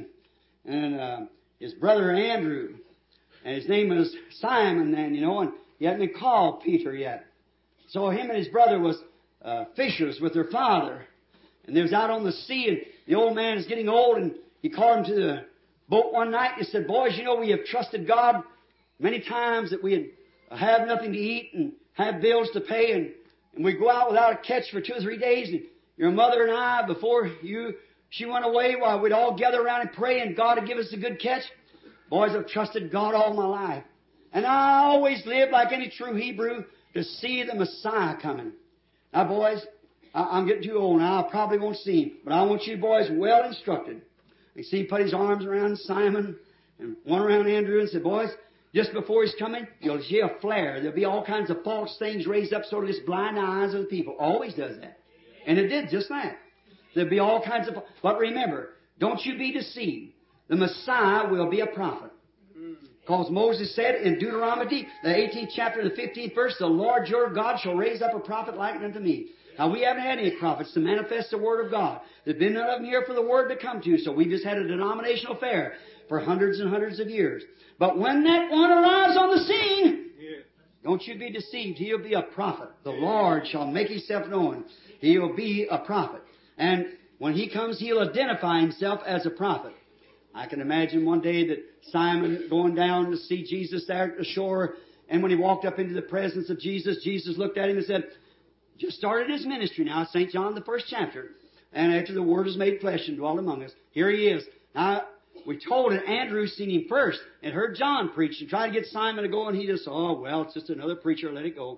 and his brother Andrew. And his name was Simon then, and he hadn't been called Peter yet. So him and his brother was fishers with their father. And they was out on the sea, and the old man is getting old, and he called them to the boat one night, and he said, boys, we have trusted God many times that we'd have nothing to eat and have bills to pay, and we'd go out without a catch for 2 or 3 days, and your mother and I, before she went away, while we'd all gather around and pray, and God would give us a good catch. Boys, I've trusted God all my life. And I always lived like any true Hebrew to see the Messiah coming. Now, boys, I'm getting too old now. I probably won't see him. But I want you boys well instructed. You see, he put his arms around Simon and one around Andrew and said, boys, just before he's coming, you'll see a flare. There'll be all kinds of false things raised up so to just blind the eyes of the people. Always does that. And it did just that. There'll be all kinds of... But remember, don't you be deceived. The Messiah will be a prophet. Because Moses said in Deuteronomy, the 18th chapter, the 15th verse, the Lord your God shall raise up a prophet like unto me. Now, we haven't had any prophets to manifest the Word of God. There's been none of them here for the Word to come to, so we've just had a denominational fair for hundreds and hundreds of years. But when that one arrives on the scene, don't you be deceived. He'll be a prophet. The Lord shall make Himself known. He'll be a prophet. And when He comes, He'll identify Himself as a prophet. I can imagine one day that Simon going down to see Jesus there at the shore, and when he walked up into the presence of Jesus, Jesus looked at him and said, just started His ministry now, St. John, the 1st chapter. And after the Word was made flesh and dwelt among us, here He is. Now, we told it, Andrew seen Him first and heard John preach and tried to get Simon to go, and he just, oh, well, it's just another preacher, let it go.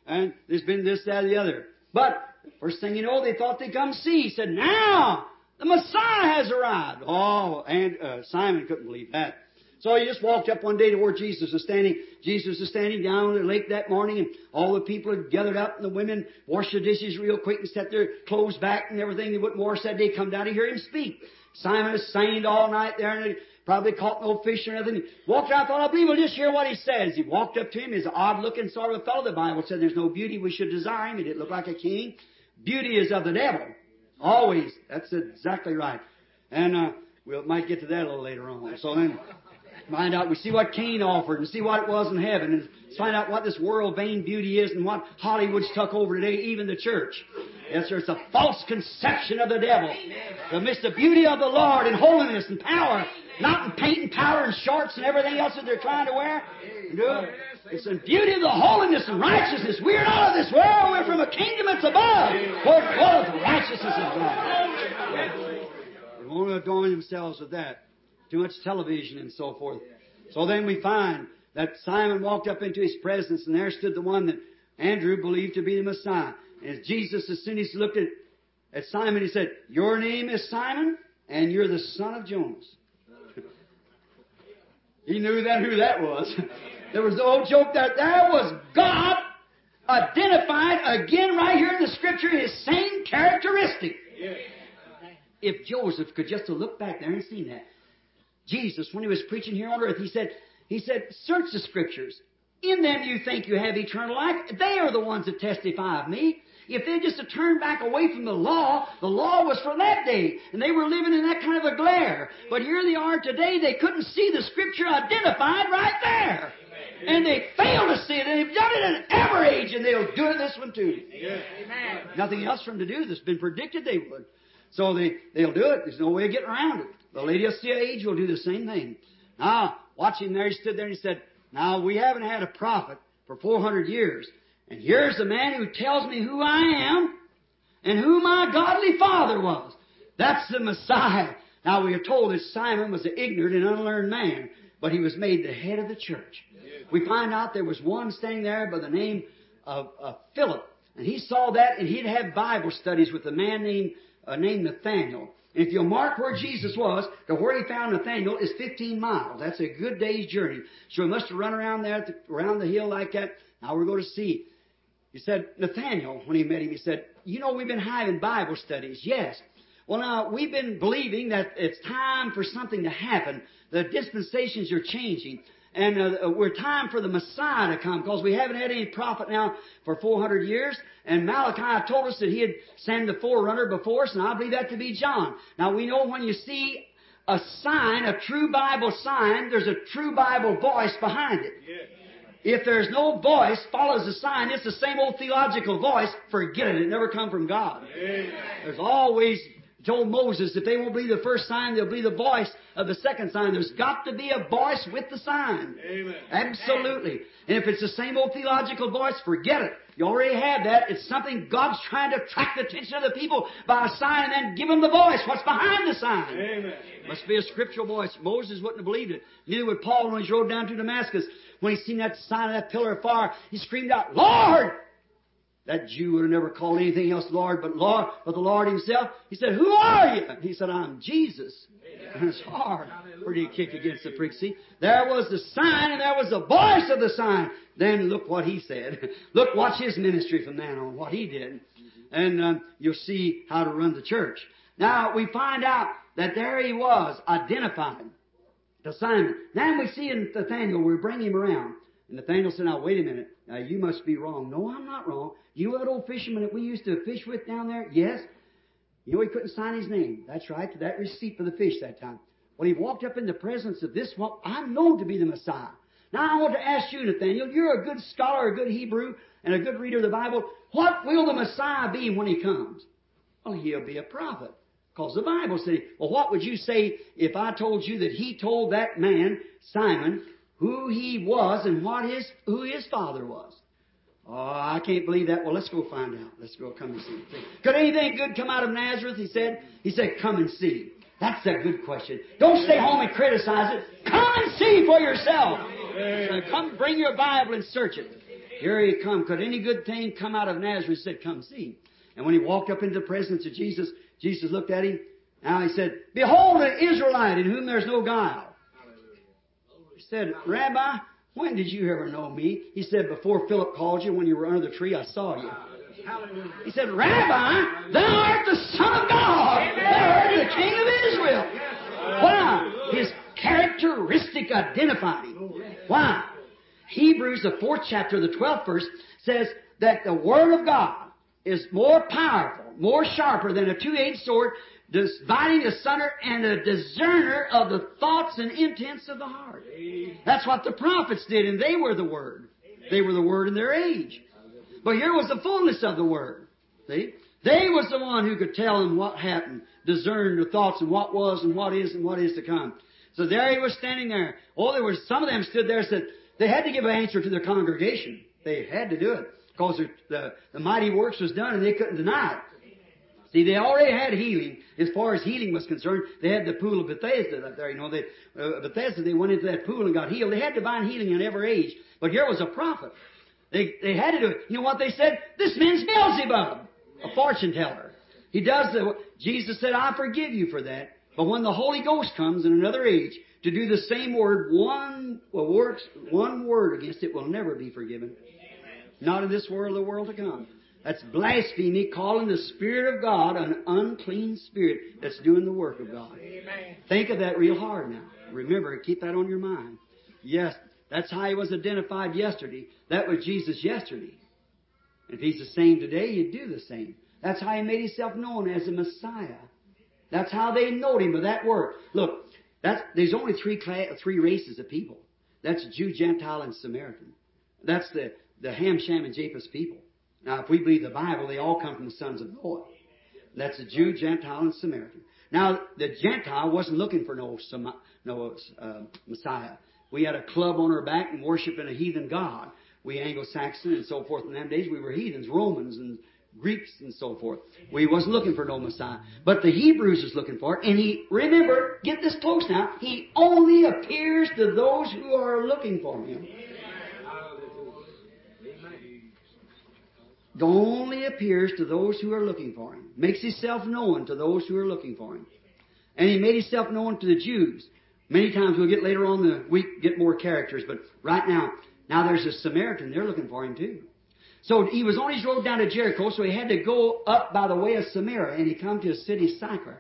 And there's been this, that, and the other. But first thing you know, they thought they'd come see. He said, now the Messiah has arrived. Oh, and Simon couldn't believe that. So he just walked up one day to where Jesus was standing. Jesus was standing down on the lake that morning, and all the people had gathered up, and the women washed the dishes real quick and set their clothes back and everything. They wouldn't wash that day. Come down to hear him speak. Simon was singing all night there, and he probably caught no fish or anything. He walked out, thought, I believe we'll just hear what he says. He walked up to him. He's an odd-looking sort of a fellow. The Bible said there's no beauty we should desire him. He didn't look like a king. Beauty is of the devil. Always. That's exactly right. And we might get to that a little later on. So then, find out, we see what Cain offered and see what it was in heaven, and find out what this world vain beauty is and what Hollywood's took over today, even the church. Yes, sir, it's a false conception of the devil. They'll miss the beauty of the Lord and holiness and power, not in paint and powder and shorts and everything else that they're trying to wear. It's the beauty of the holiness and righteousness. We're not of this world. We're from a kingdom that's above, where it dwelleth the righteousness of God. They won't adorn themselves with that. Too much television and so forth. So then we find that Simon walked up into his presence, and there stood the one that Andrew believed to be the Messiah. And as Jesus, as soon as he looked at Simon, he said, your name is Simon, and you're the son of Jonas. He knew then who that was. There was the old joke that there was God identified again right here in the Scripture, His same characteristic. If Joseph could just have looked back there and seen that. Jesus, when He was preaching here on earth, He said, search the Scriptures. In them you think you have eternal life. They are the ones that testify of me. If they just had turned back away from the law was for that day, and they were living in that kind of a glare. But here they are today, they couldn't see the Scripture identified right there. And they fail to see it, and they've done it at every age, and they'll do it this one too. Amen. Nothing else for them to do. That's been predicted they would. So they'll do it. There's no way of getting around it. The lady of the age will do the same thing. Now, watch him there. He stood there and he said, now, we haven't had a prophet for 400 years. And here's a man who tells me who I am and who my godly father was. That's the Messiah. Now, we are told that Simon was an ignorant and unlearned man, but he was made the head of the church. We find out there was one standing there by the name of Philip. And he saw that, and he'd have Bible studies with a man named Nathaniel. And if you'll mark where Jesus was, to where he found Nathaniel is 15 miles. That's a good day's journey. So he must have run around there, around the hill like that. Now we're going to see. He said, Nathaniel, when he met him, he said, you know, we've been having Bible studies. Yes. Well, now, we've been believing that it's time for something to happen. The dispensations are changing. And we're time for the Messiah to come, because we haven't had any prophet now for 400 years. And Malachi told us that he had sent the forerunner before us, and I believe that to be John. Now, we know when you see a sign, a true Bible sign, there's a true Bible voice behind it. If there's no voice follows the sign, it's the same old theological voice, forget it. It never come from God. There's always, told Moses, if they won't believe the first sign, they'll believe the voice of the second sign. There's got to be a voice with the sign. Amen. Absolutely. And if it's the same old theological voice, forget it. You already have that. It's something God's trying to attract the attention of the people by a sign and then give them the voice. What's behind the sign? Amen. Must be a scriptural voice. Moses wouldn't have believed it. Neither would Paul when he rode down to Damascus. When he seen that sign of that pillar of fire, he screamed out, Lord! That Jew would have never called anything else Lord, but the Lord Himself. He said, who are you? And he said, I'm Jesus. And it's hard. Where do you kick against the prick? See, there was the sign and there was the voice of the sign. Then look what he said. Look, watch his ministry from then on, what he did. And you'll see how to run the church. Now, we find out that there he was, identified to Simon. Then we see in Nathaniel, we bring him around. And Nathaniel said, now, wait a minute. Now, you must be wrong. No, I'm not wrong. You that old fisherman that we used to fish with down there? Yes. You know, he couldn't sign his name. That's right, to that receipt for the fish that time. When he walked up in the presence of this one, I'm known to be the Messiah. Now, I want to ask you, Nathaniel, you're a good scholar, a good Hebrew, and a good reader of the Bible. What will the Messiah be when He comes? Well, He'll be a prophet. Because the Bible said, well, what would you say if I told you that He told that man, Simon, who he was and who his father was? Oh, I can't believe that. Well, let's go find out. Let's go come and see. Could anything good come out of Nazareth? He said, come and see. That's a good question. Don't stay home and criticize it. Come and see for yourself. So come, bring your Bible and search it. Here he come. Could any good thing come out of Nazareth? He said, come see. And when he walked up into the presence of Jesus, Jesus looked at him. Now he said, behold an Israelite in whom there's no guile. He said, Rabbi, when did you ever know me? He said, before Philip called you, when you were under the tree, I saw you. He said, Rabbi, thou art the Son of God. Thou art the King of Israel. Why? His characteristic identified him. Why? Hebrews, the 4th chapter, the 12th verse, says that the Word of God is more powerful, more sharper than a two-edged sword, dividing asunder and a discerner of the thoughts and intents of the heart. That's what the prophets did, and they were the Word. They were the Word in their age. But here was the fullness of the Word. See? They was the one who could tell them what happened, discern the thoughts and what was and what is to come. So there he was standing there. Oh, there were some of them stood there and said they had to give an answer to their congregation. They had to do it because the mighty works was done and they couldn't deny it. See, they already had healing. As far as healing was concerned, they had the pool of Bethesda up there. You know, Bethesda, they went into that pool and got healed. They had divine healing in every age. But here was a prophet. They had to do it. You know what they said? This man's Beelzebub, a fortune teller. He does Jesus said, I forgive you for that. But when the Holy Ghost comes in another age to do the same word, one word against it will never be forgiven. Not in this world, the world to come. That's blasphemy, calling the Spirit of God an unclean spirit that's doing the work of God. Amen. Think of that real hard now. Remember, keep that on your mind. Yes, that's how He was identified yesterday. That was Jesus yesterday. If He's the same today, He'd do the same. That's how He made Himself known as the Messiah. That's how they know Him by that word. Look, there's only three races of people. That's Jew, Gentile, and Samaritan. That's the Ham, Shem, and Japheth people. Now, if we believe the Bible, they all come from the sons of Noah. That's the Jew, Gentile, and Samaritan. Now, the Gentile wasn't looking for no Messiah. We had a club on our back and worshiping a heathen god. We Anglo-Saxon and so forth. In them days, we were heathens, Romans and Greeks and so forth. We wasn't looking for no Messiah. But the Hebrews is looking for it. And remember, get this close now, He only appears to those who are looking for Him. Only appears to those who are looking for Him. Makes Himself known to those who are looking for Him. And He made Himself known to the Jews. Many times we'll get later on in the week, get more characters, but right now there's a Samaritan, they're looking for Him too. So He was on His road down to Jericho, so He had to go up by the way of Samaria, and He come to a city, Sychar.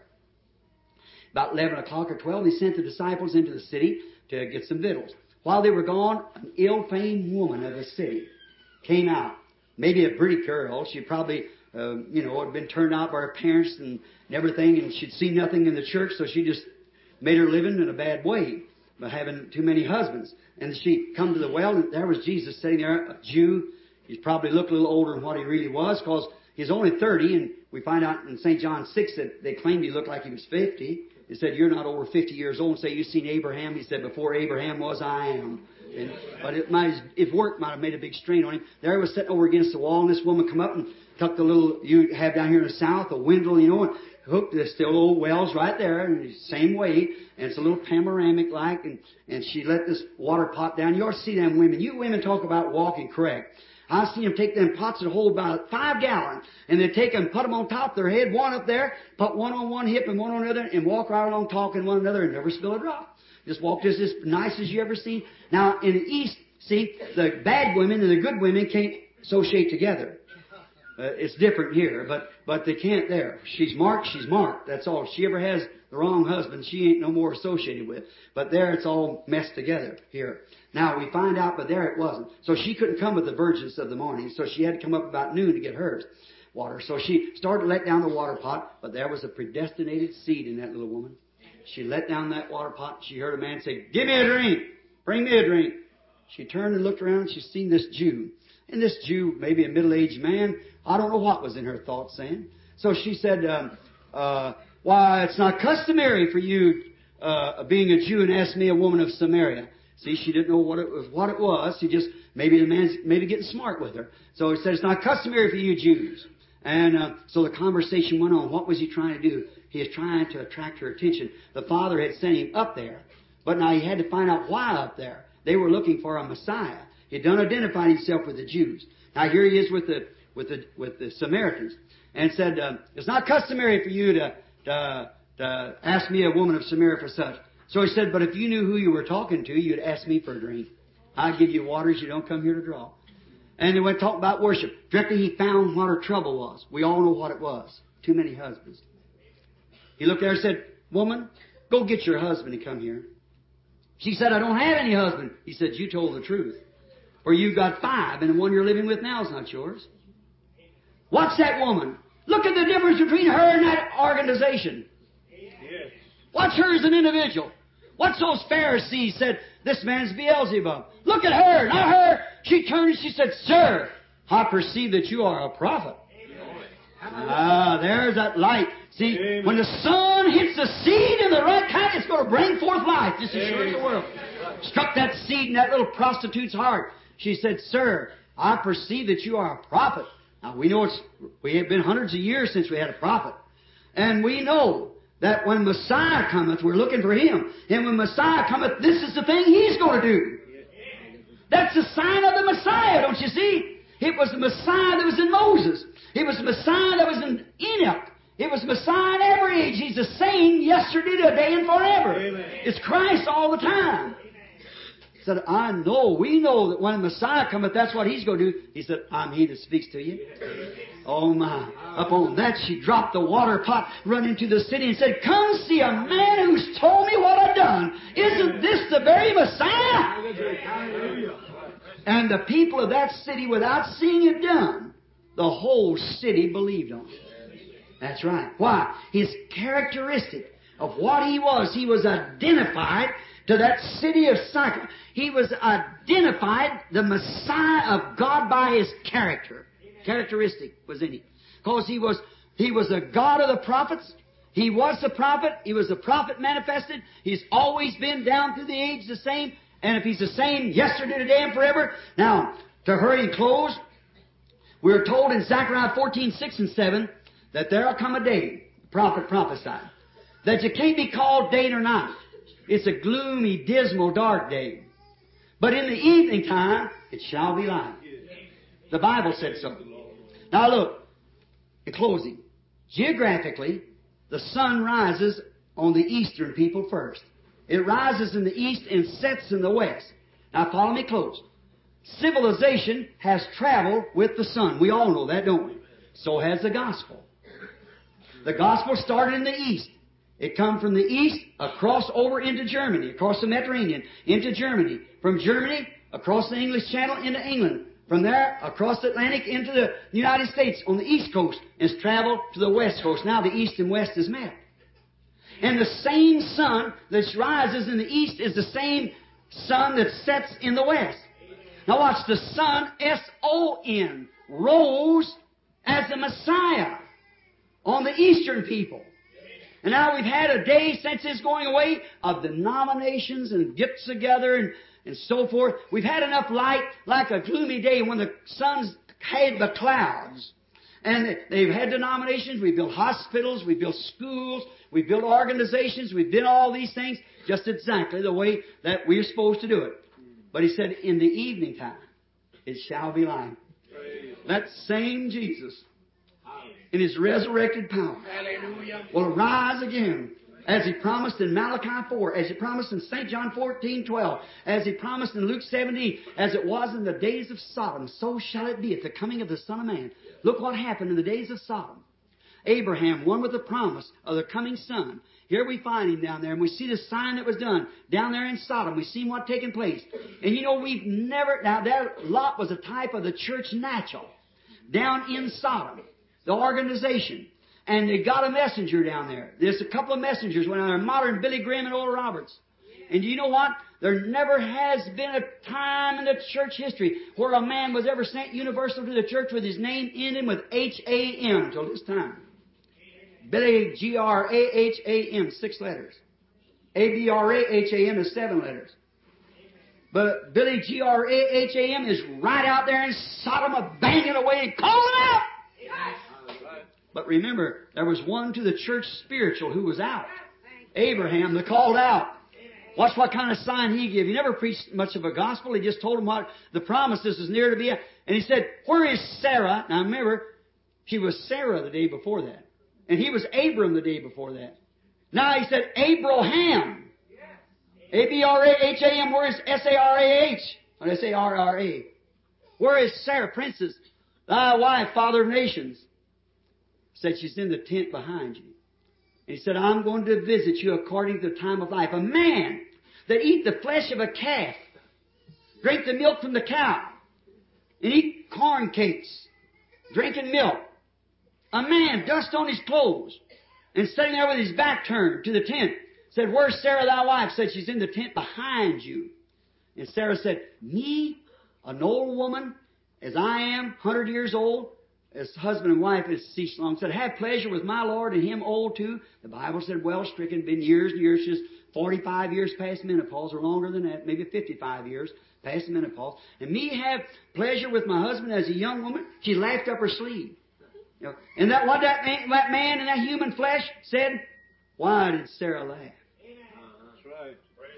About 11 o'clock or 12, He sent the disciples into the city to get some victuals. While they were gone, an ill-famed woman of the city came out. Maybe a pretty girl. She probably, had been turned out by her parents and everything, and she'd seen nothing in the church, so she just made her living in a bad way by having too many husbands. And she come to the well, and there was Jesus sitting there, a Jew. He probably looked a little older than what he really was, because he's only 30, and we find out in St. John 6 that they claimed he looked like he was 50. They said, you're not over 50 years old. And say, you've seen Abraham? He said, before Abraham was, I am. But if work might have made a big strain on him. There he was sitting over against the wall, and this woman come up and took the little, you have down here in the south, a windle, and hooked the still old wells right there, in the same way, and it's a little panoramic-like, and she let this water pot down. You ought to see them women. You women talk about walking correct. I've seen them take them pots that hold about 5 gallons, and they take them, put them on top of their head, one up there, put one on one hip and one on the other, and walk right along talking to one another and never spill a drop. Just walk just as nice as you ever seen. Now, in the East, see, the bad women and the good women can't associate together. It's different here, but they can't there. She's marked, that's all. If she ever has the wrong husband, she ain't no more associated with. But there it's all messed together here. Now, we find out, but there it wasn't. So she couldn't come with the virgins of the morning, so she had to come up about noon to get hers water. So she started to let down the water pot, but there was a predestinated seed in that little woman. She let down that water pot. She heard a man say, give me a drink. Bring me a drink. She turned and looked around, and she seen this Jew. And this Jew, maybe a middle-aged man, I don't know what was in her thoughts saying. So she said, why, it's not customary for you, being a Jew, and ask me, a woman of Samaria. See, she didn't know what it was. She just, maybe the man's getting smart with her. So he said, it's not customary for you Jews. And so the conversation went on. What was he trying to do? He was trying to attract her attention. The Father had sent him up there, but now he had to find out why up there. They were looking for a Messiah. He had done identified himself with the Jews. Now here he is with the Samaritans, and said, "It's not customary for you to ask me, a woman of Samaria, for such." So he said, "But if you knew who you were talking to, you'd ask me for a drink. I'd give you waters you don't come here to draw." And they went talking about worship. Directly he found what her trouble was. We all know what it was. Too many husbands. He looked at her and said, "Woman, go get your husband and come here." She said, "I don't have any husband." He said, "You told the truth. For you've got 5, and the one you're living with now is not yours." What's that woman? Look at the difference between her and that organization. What's her as an individual? What's those Pharisees said, "This man's Beelzebub"? Look at her, not her. She turned and she said, "Sir, I perceive that you are a prophet." There's that light. See, when the sun hits the seed in the right kind, it's going to bring forth life, just as sure as the world. Struck that seed in that little prostitute's heart. She said, "Sir, I perceive that you are a prophet." Now, we know we have been hundreds of years since we had a prophet. And we know that when Messiah cometh, we're looking for Him. And when Messiah cometh, this is the thing He's going to do. That's the sign of the Messiah, don't you see? It was the Messiah that was in Moses. It was the Messiah that was in Enoch. It was Messiah in every age. He's the same yesterday, today, and forever. Amen. It's Christ all the time. He said, we know that when Messiah cometh, that's what He's going to do. He said, "I'm He that speaks to you." Oh my. Upon that she dropped the water pot, run into the city and said, "Come see a man who's told me what I've done. Isn't this the very Messiah?" And the people of that city, without seeing it done, the whole city believed on it. That's right. Why? His characteristic of what He was identified to that city of Sychar. He was identified, the Messiah of God, by His character. Characteristic was in Him. Because He was a God of the prophets. He was the prophet. He was the prophet manifested. He's always been down through the age the same. And if He's the same yesterday, today, and forever. Now, to hurry and close, we're told in Zechariah 14:6 and 7, that there'll come a day, the prophet prophesied, that you can't be called day nor night. It's a gloomy, dismal, dark day. But in the evening time, it shall be light. The Bible said so. Now look, in closing, geographically, the sun rises on the eastern people first. It rises in the east and sets in the west. Now follow me close. Civilization has traveled with the sun. We all know that, don't we? So has the gospel. The gospel started in the east. It come from the east across over into Germany, across the Mediterranean, into Germany. From Germany, across the English Channel into England. From there, across the Atlantic into the United States on the east coast. And it's traveled to the west coast. Now the east and west is met. And the same sun that rises in the east is the same sun that sets in the west. Now watch, the sun, S-O-N, rose as the Messiah on the eastern people. And now we've had a day since His going away of denominations and gets together and so forth. We've had enough light like a gloomy day when the sun's hid the clouds. And they've had denominations. We've built hospitals. We've built schools. We've built organizations. We've done all these things just exactly the way that we're supposed to do it. But He said, in the evening time, it shall be light. That same Jesus, in His resurrected power, will rise again, as He promised in Malachi 4, as He promised in St. John 14:12, as He promised in Luke 17, as it was in the days of Sodom, so shall it be at the coming of the Son of Man. Look what happened in the days of Sodom. Abraham, one with the promise of the coming Son. Here we find him down there, and we see the sign that was done down there in Sodom. We see what taken place. And you know, we've never... Now, that Lot was a type of the church natural down in Sodom, the organization. And they got a messenger down there. There's a couple of messengers went on there, modern Billy Graham and Oral Roberts. And you know what? There never has been a time in the church history where a man was ever sent universal to the church with his name ending with H-A-M till this time. Billy G-R-A-H-A-M, 6 letters. A-B-R-A-H-A-M is 7 letters. But Billy G-R-A-H-A-M is right out there in Sodom banging away and calling out. But remember, there was one to the church spiritual who was out. Abraham, the called out. Watch what kind of sign he gave. He never preached much of a gospel. He just told them what the promises was near to be. And he said, where is Sarah? Now remember, she was Sarah the day before that. And he was Abram the day before that. Now he said, Abraham. A-B-R-A-H-A-M. Where is S-A-R-A-H? Or S-A-R-R-A. Where is Sarah, princess, thy wife, father of nations? Said she's in the tent behind you. And he said, I'm going to visit you according to the time of life. A man that eat the flesh of a calf, drink the milk from the cow, and eat corn cakes, drinking milk. A man, dust on his clothes, and sitting there with his back turned to the tent, said, where's Sarah thy wife? Said, she's in the tent behind you. And Sarah said, me, an old woman, as I am, 100 years old, as husband and wife has ceased long, said, have pleasure with my Lord and him old too. The Bible said, well stricken, been years and years, she's 45 years past menopause, or longer than that, maybe 55 years past menopause. And me have pleasure with my husband as a young woman. She laughed up her sleeve. You know, and that what that man in that human flesh said, why did Sarah laugh? That's right.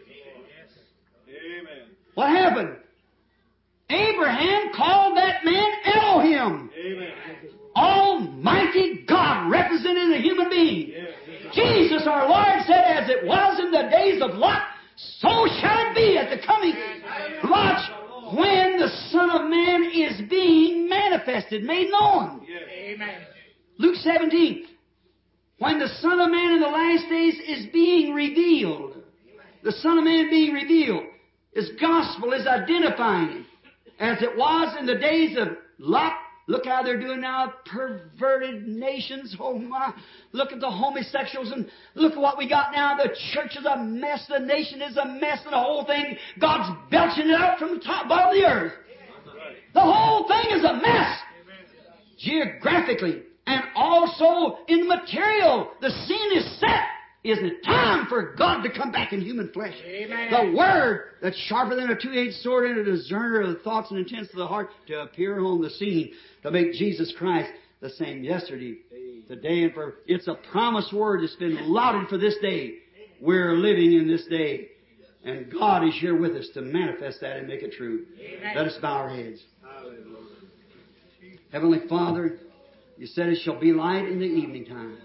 Amen. What happened? Abraham called that man Elohim. Amen. Almighty God representing a human being. Jesus our Lord said, as it was in the days of Lot, so shall it be at the coming. Watch when the Son of Man is being manifested, made known. Amen. Luke 17. When the Son of Man in the last days is being revealed. The Son of Man being revealed. His gospel is identifying Him. As it was in the days of Lot. Look how they're doing now. Perverted nations. Oh my. Look at the homosexuals and look at what we got now. The church is a mess. The nation is a mess. And the whole thing, God's belching it out from the top bottom of the earth. The whole thing is a mess. Geographically and also in material. The scene is set. Isn't it time for God to come back in human flesh? Amen. The Word that's sharper than a two-edged sword and a discerner of the thoughts and intents of the heart to appear on the scene to make Jesus Christ the same yesterday, today, and forever. It's a promised word that's been lauded for this day. We're living in this day. And God is here with us to manifest that and make it true. Amen. Let us bow our heads. Heavenly Father, You said it shall be light in the evening time.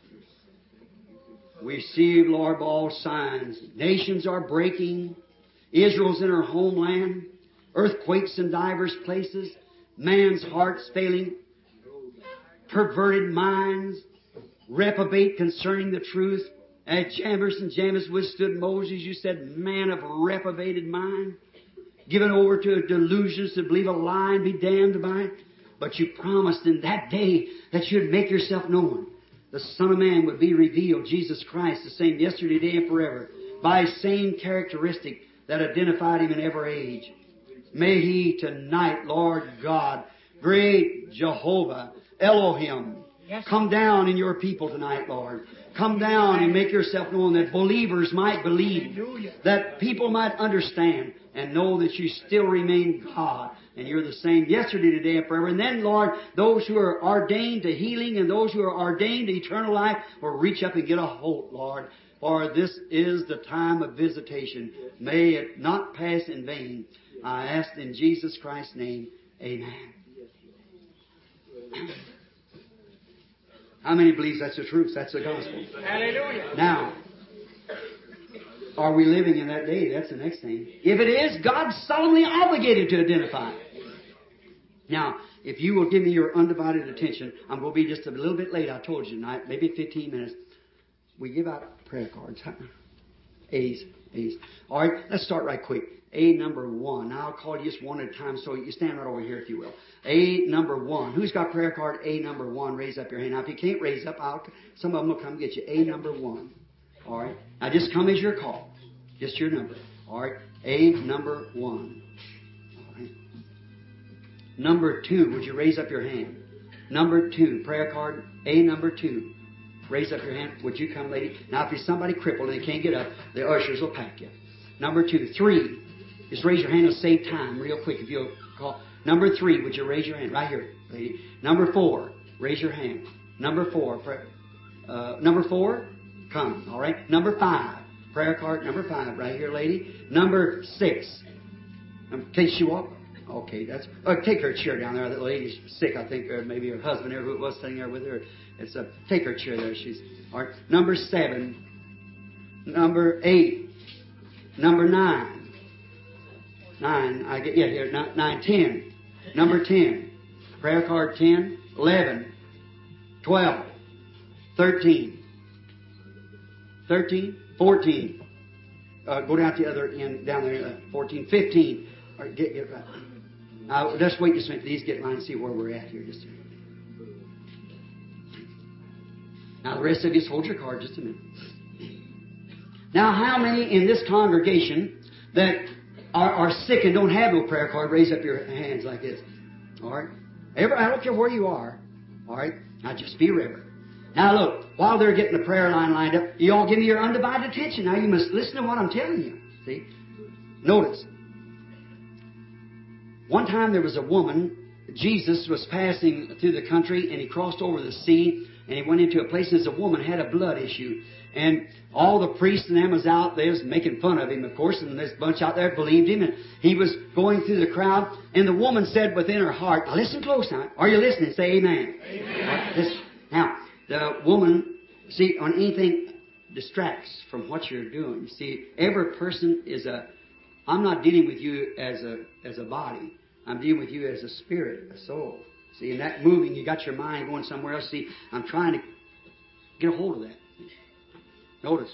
We see, Lord, all signs. Nations are breaking. Israel's in her homeland. Earthquakes in divers places. Man's heart's failing. Perverted minds. Reprobate concerning the truth. As Jambres and Jannes withstood Moses, you said, man of reprobated mind. Given over to delusions to believe a lie and be damned by it. But you promised in that day that you'd make yourself known. The Son of Man would be revealed, Jesus Christ, the same yesterday, today, and forever, by His same characteristic that identified Him in every age. May He tonight, Lord God, great Jehovah, Elohim, come down in Your people tonight, Lord. Come down and make Yourself known that believers might believe, that people might understand and know that You still remain God. And You're the same yesterday, today, and forever. And then, Lord, those who are ordained to healing and those who are ordained to eternal life will reach up and get a hold, Lord. For this is the time of visitation. May it not pass in vain. I ask in Jesus Christ's name, amen. How many believes that's the truth? That's the gospel. Hallelujah. Now, are we living in that day? That's the next thing. If it is, God's solemnly obligated to identify it. Now, if you will give me your undivided attention, I'm going to be just a little bit late, I told you tonight, maybe 15 minutes. We give out prayer cards. A's. All right, let's start right quick. A number 1. Now I'll call you just one at a time, so you stand right over here if you will. A number 1. Who's got prayer card A number 1? Raise up your hand. Now if you can't raise up, some of them will come get you. A number 1. All right. Now just come as your call. Just your number. All right. A number 1. All right. Number 2. Would you raise up your hand? Number 2. Prayer card A number 2. Raise up your hand. Would you come, lady? Now if you're somebody crippled and they can't get up, the ushers will pack you. Number 2. 3. Just raise your hand and save time real quick if you'll call. Number 3. Would you raise your hand? Right here, lady. Number 4. Raise your hand. Number 4. Number 4. Come. All right. Number 5. Prayer card number 5, right here, lady. Number 6. Can she walk? Okay, that's. Take her chair down there. That lady's sick, I think, or maybe her husband there who was sitting there with her. Take her chair there. She's all right. Number 7. Number 8. Number 9. 9. I get here. 9. 10. Number 10. Prayer card 10. 11. 12. 13. 13. 14. Go down to the other end, down there. 14. 15. All right, get right. Now, just wait just a minute. These get in line and see where we're at here. Just a minute. Now, the rest of you, hold your card just a minute. Now, how many in this congregation that are sick and don't have no prayer card, raise up your hands like this. All right? I don't care where you are. All right? Now, just be reverent. Now, look, while they're getting the prayer line lined up, you all give me your undivided attention. Now, you must listen to what I'm telling you. See? Notice. One time there was a woman, Jesus was passing through the country, and He crossed over the sea, and He went into a place, and this woman had a blood issue. And all the priests and them was out there was making fun of Him, of course, and this bunch out there believed Him, and He was going through the crowd, and the woman said within her heart, now listen close now. Are you listening? Say amen. Amen. Listen. Now, the woman, see, on anything distracts from what you're doing. You see, every person is I'm not dealing with you as a body. I'm dealing with you as a spirit, a soul. See, in that moving, you got your mind going somewhere else. See, I'm trying to get a hold of that. Notice.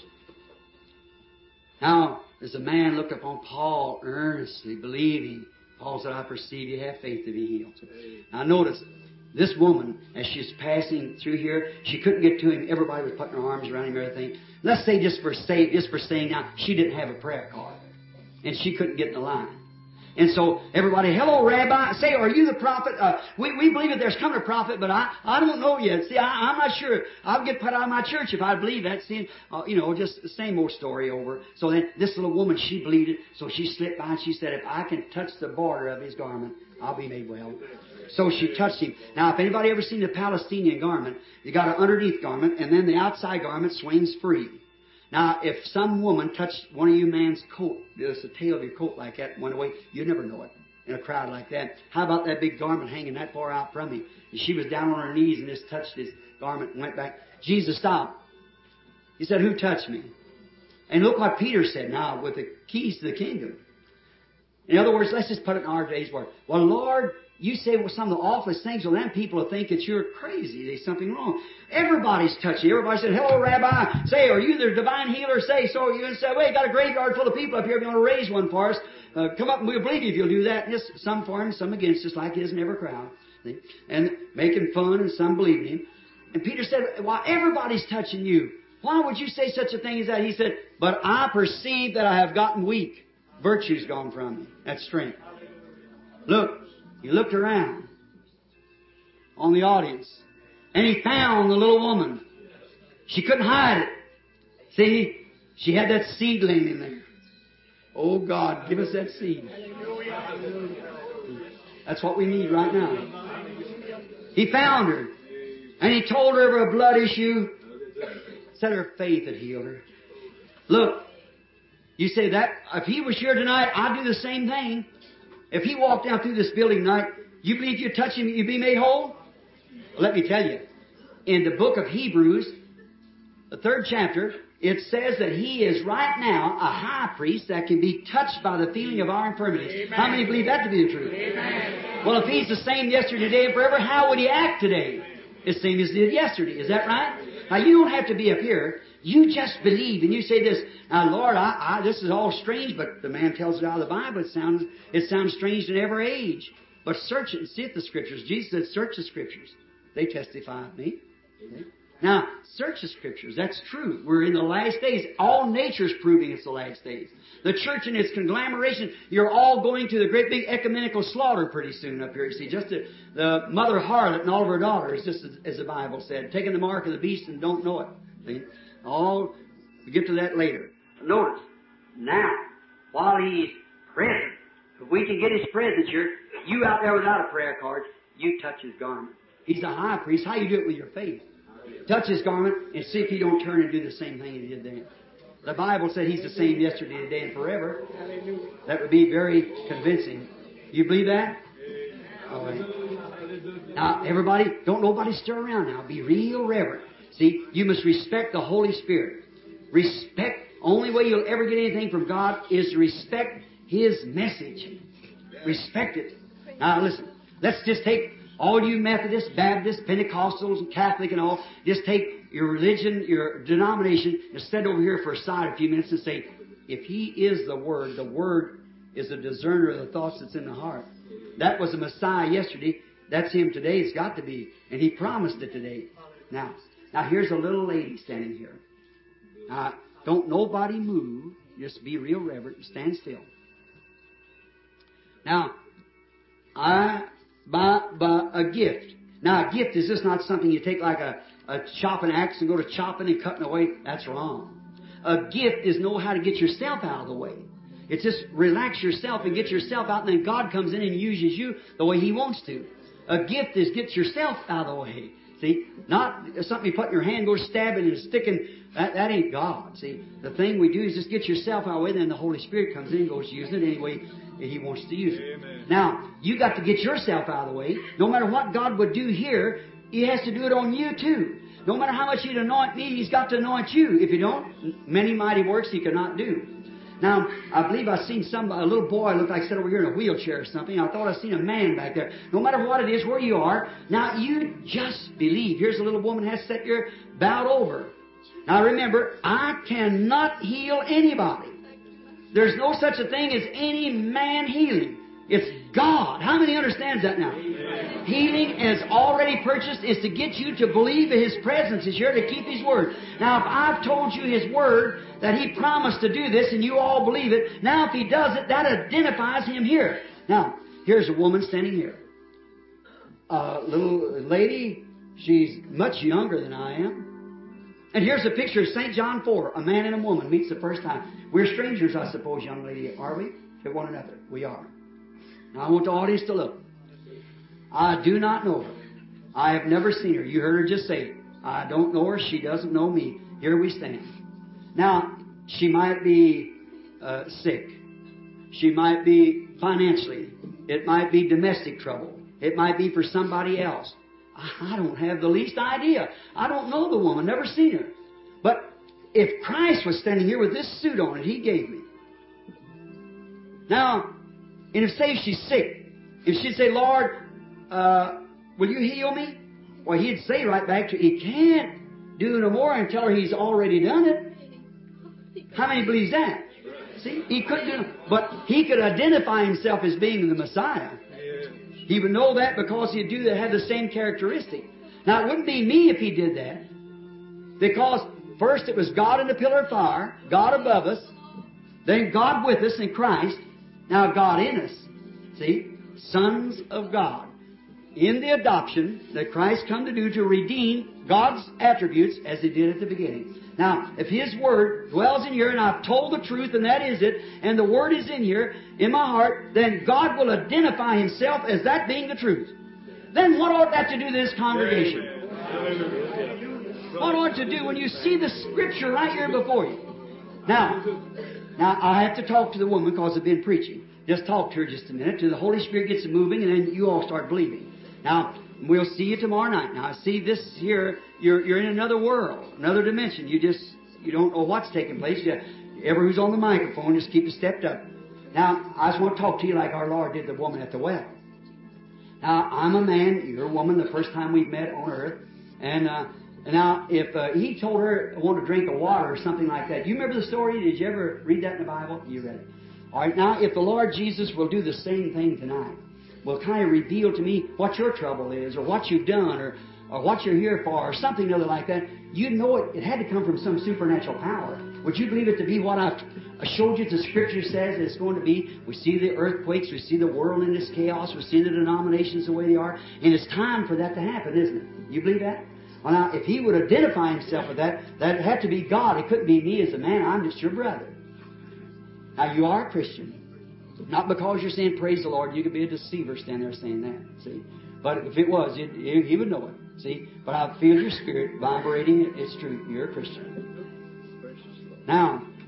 Now, as a man looked upon Paul earnestly, believing, Paul said, I perceive you have faith to be healed. Now, notice, this woman, as she's passing through here, she couldn't get to him. Everybody was putting their arms around him and everything. Let's say, just for saying now, she didn't have a prayer card. And she couldn't get in the line. And so everybody, hello, Rabbi. Say, are you the prophet? We believe that there's coming a prophet, but I don't know yet. See, I'm not sure. I'll get put out of my church if I believe that. See, just the same old story over. So then this little woman, she believed it. So she slipped by and she said, if I can touch the border of His garment, I'll be made well. So she touched Him. Now, if anybody ever seen the Palestinian garment, you got an underneath garment, and then the outside garment swings free. Now, if some woman touched one of you man's coat, just the tail of your coat like that, and went away, you'd never know it in a crowd like that. How about that big garment hanging that far out from him? And she was down on her knees and just touched his garment and went back. Jesus stopped. He said, who touched me? And look what Peter said now with the keys to the kingdom. In other words, let's just put it in our day's word. Well, Lord, you say some of the awfulest things, well, then people will think that you're crazy. There's something wrong. Everybody's touchy. Everybody said, hello, Rabbi. Say, are you the divine healer? Say, so are you? And say, well, you got a graveyard full of people up here. If you want to raise one for us, come up and we'll believe you if you'll do that. And just some for him, some against, just like it is in every crowd. See? And making fun and some believing him. And Peter said, well, everybody's touching you. Why would you say such a thing as that? He said, but I perceive that I have gotten weak. Virtue's gone from me. That's strength. Look. He looked around on the audience, and he found the little woman. She couldn't hide it. See, she had that seed laying in there. Oh, God, give us that seed. That's what we need right now. He found her, and he told her of her blood issue. Said her faith had healed her. Look, you say that, if he was here tonight, I'd do the same thing. If he walked down through this building tonight, you believe if you touch him, you'd be made whole? Well, let me tell you. In the book of Hebrews, the 3rd chapter, it says that He is right now a high priest that can be touched by the feeling of our infirmities. Amen. How many believe that to be the truth? Amen. Well, if He's the same yesterday, today, and forever, how would He act today? The same as He did yesterday. Is that right? Now, you don't have to be up here. You just believe, and you say this, now, Lord, this is all strange, but the man tells it out of the Bible. It sounds strange in every age. But search it and see if the Scriptures. Jesus said, search the Scriptures. They testify of me. Okay? Now, search the Scriptures. That's true. We're in the last days. All nature's proving it's the last days. The church in its conglomeration, you're all going to the great big ecumenical slaughter pretty soon up here. You see, just the mother harlot and all of her daughters, just as the Bible said, taking the mark of the beast and don't know it. See? We'll get to that later. Notice, now, while He's present, if we can get His presence here, you out there without a prayer card, you touch His garment. He's a high priest. How you do it with your faith? Touch His garment and see if He don't turn and do the same thing He did then. The Bible said He's the same yesterday, today, and forever. That would be very convincing. You believe that? All right. Now, everybody, don't nobody stir around now. Be real reverent. See, you must respect the Holy Spirit. Respect. Only way you'll ever get anything from God is to respect His message. Respect it. Now, listen. Let's just take all you Methodists, Baptists, Pentecostals, and Catholic and all, just take your religion, your denomination, and stand over here for a side a few minutes and say, if He is the Word is a discerner of the thoughts that's in the heart. That was the Messiah yesterday. That's Him today. It's got to be. And He promised it today. Now here's a little lady standing here. Now, don't nobody move. Just be real reverent and stand still. Now, I buy a gift. Now, a gift is just not something you take like a chopping axe and go to chopping and cutting away. That's wrong. A gift is know how to get yourself out of the way. It's just relax yourself and get yourself out, and then God comes in and uses you the way He wants to. A gift is get yourself out of the way. See, not something you put in your hand, go stabbing and sticking. That ain't God. See, the thing we do is just get yourself out of the way, then the Holy Spirit comes in and goes using it any way He wants to use it. Amen. Now, you got to get yourself out of the way. No matter what God would do here, He has to do it on you too. No matter how much He'd anoint me, He's got to anoint you. If you don't, many mighty works He cannot do. Now, I believe I seen a little boy looked like sat over here in a wheelchair or something. I thought I seen a man back there. No matter what it is, where you are, now you just believe. Here's a little woman has sat here bowed over. Now remember, I cannot heal anybody. There's no such a thing as any man healing. It's God. How many understands that now? Amen. Healing is already purchased is to get you to believe His presence is here to keep His Word. Now, if I've told you His Word that He promised to do this and you all believe it, now if He does it, that identifies Him here. Now, here's a woman standing here. A little lady, she's much younger than I am. And here's a picture of St. John 4. A man and a woman meets the first time. We're strangers, I suppose, young lady, are we? To one another. We are. Now, I want the audience to look. I do not know her. I have never seen her. You heard her just say it. I don't know her. She doesn't know me. Here we stand. Now, she might be sick. She might be financially. It might be domestic trouble. It might be for somebody else. I don't have the least idea. I don't know the woman. Never seen her. But if Christ was standing here with this suit on that He gave me. Now, and if say she's sick, if she'd say, Lord, will you heal me? Well, He'd say right back to her, He can't do no more and tell her He's already done it. How many believes that? See, He couldn't do it. But He could identify Himself as being the Messiah. He would know that because He'd do that, have the same characteristic. Now, it wouldn't be me if He did that. Because first it was God in the pillar of fire, God above us, then God with us in Christ, now God in us. See? Sons of God. In the adoption that Christ come to do to redeem God's attributes as He did at the beginning. Now, if His Word dwells in here and I've told the truth and that is it, and the Word is in here, in my heart, then God will identify Himself as that being the truth. Then what ought that to do to this congregation? What ought to do when you see the Scripture right here before you? Now I have to talk to the woman because I've been preaching. Just talk to her just a minute till the Holy Spirit gets moving and then you all start believing. Now, we'll see you tomorrow night. Now, I see this here, you're in another world, another dimension. You don't know what's taking place. Ever who's on the microphone, just keep it stepped up. Now, I just want to talk to you like our Lord did the woman at the well. Now, I'm a man, you're a woman, the first time we've met on earth. And now, if He told her I want to drink of water or something like that. You remember the story? Did you ever read that in the Bible? You read it. All right, now, if the Lord Jesus will do the same thing tonight, will kind of reveal to me what your trouble is, or what you've done, or what you're here for, or something other like that, you know it had to come from some supernatural power. Would you believe it to be what I've showed you the Scripture says it's going to be? We see the earthquakes, we see the world in this chaos, we see the denominations the way they are, and it's time for that to happen, isn't it? You believe that? Well, now, if He would identify Himself with that, that'd have to be God. It couldn't be me as a man. I'm just your brother. Now, you are a Christian. Not because you're saying, praise the Lord, you could be a deceiver standing there saying that, see. But if it was, He would know it, see. But I feel your spirit vibrating, it's true, you're a Christian. Now,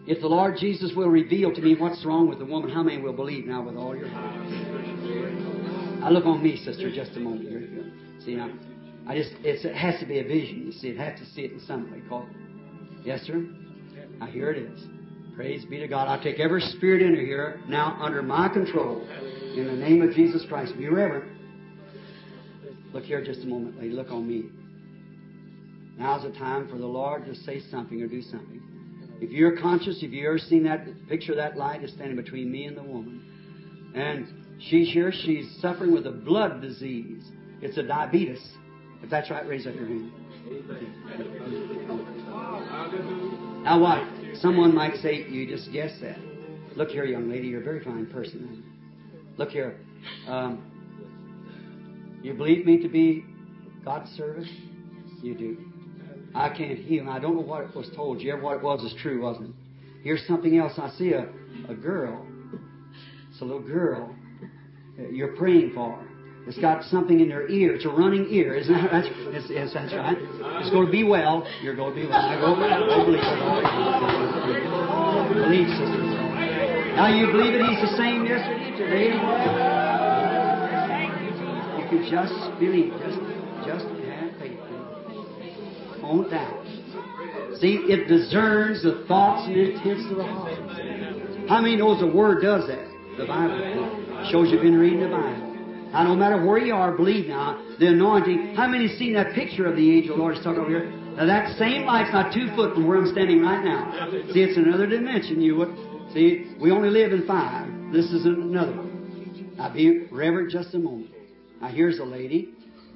If the Lord Jesus will reveal to me what's wrong with the woman, how many will believe now with all your heart? Now look on me, sister, just a moment here. See, now, it has to be a vision. You see, it has to see it in some way. Yes, sir? Now here it is. Praise be to God. I take every spirit in here now under my control. In the name of Jesus Christ. Be reverent. Look here just a moment, lady. Look on me. Now's the time for the Lord to say something or do something. If you're conscious, if you've ever seen that picture of that light is standing between me and the woman. And she's here, she's suffering with a blood disease. It's a diabetes. If that's right, raise up your hand. Now what? Someone might say, you just guessed that. Look here, young lady, you're a very fine person. Look here. You believe me to be God's servant? You do. I can't heal. I don't know what it was told you. What it was is true, wasn't it? Here's something else. I see a girl. It's a little girl you're praying for. It's got something in her ear. It's a running ear. Isn't that right? Yes, that's right. It's going to be well. You're going to be well. I believe it. Believe, sister. Now you believe that He's the same yesterday, today, and forever. You can just believe. Just have faith. Don't doubt. See, it discerns the thoughts and intents of the heart. How many knows the Word does that? The Bible shows you've been reading the Bible. Now, no matter where you are, believe now, the anointing. How many seen that picture of the angel Lord is talking over here? Now, that same light's not 2 foot from where I'm standing right now. See, it's another dimension. See, we only live in 5. This is another one. Now, be reverent just a moment. Now, here's a lady.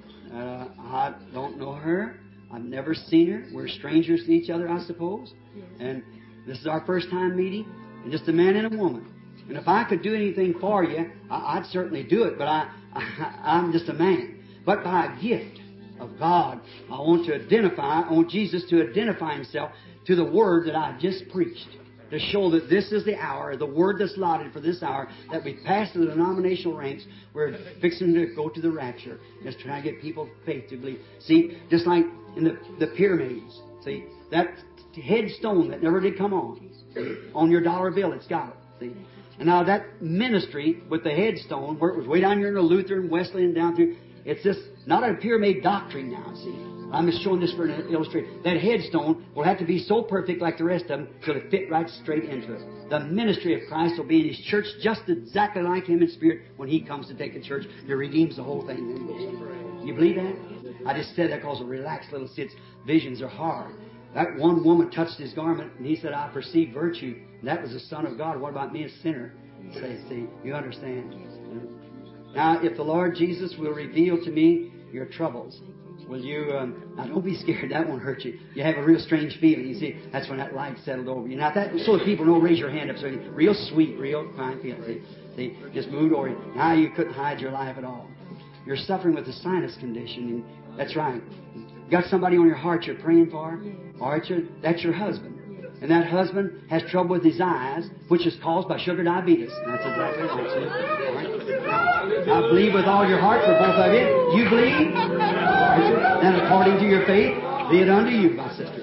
I don't know her. I've never seen her. We're strangers to each other, I suppose. And this is our first time meeting. And just a man and a woman. And if I could do anything for you, I'd certainly do it. But I'm just a man. But by a gift of God, I want Jesus to identify Himself to the Word that I've just preached. To show that this is the hour, the Word that's allotted for this hour, that we've passed the denominational ranks. We're fixing to go to the rapture. Just trying to get people faith to believe. See, just like in the pyramids. See, that headstone that never did come on your dollar bill, it's got it. See. And now that ministry with the headstone, where it was way down here in the Lutheran, Wesleyan, down through, it's just not a pyramid doctrine now, see. I'm just showing this for an illustration. That headstone will have to be so perfect like the rest of them till it fit right straight into it. The ministry of Christ will be in His church just exactly like Him in spirit when He comes to take the church. He redeems the whole thing. You believe that? I just said that because a relaxed little visions are hard. That one woman touched His garment and He said, I perceive virtue. And that was the Son of God. What about me, a sinner? See, you understand? Now, if the Lord Jesus will reveal to me your troubles, will you, now don't be scared, that won't hurt you. You have a real strange feeling, you see, that's when that light settled over you. Now, so that people know, raise your hand up, so real sweet, real fine feeling, see, just moved over you. Now you couldn't hide your life at all. You're suffering with a sinus condition, and that's right. You got somebody on your heart you're praying for? All right, that's your husband. And that husband has trouble with his eyes, which is caused by sugar diabetes. That's exactly right. All right. Now, believe with all your heart for both of you. You believe? Then according to your faith, be it unto you, my sister.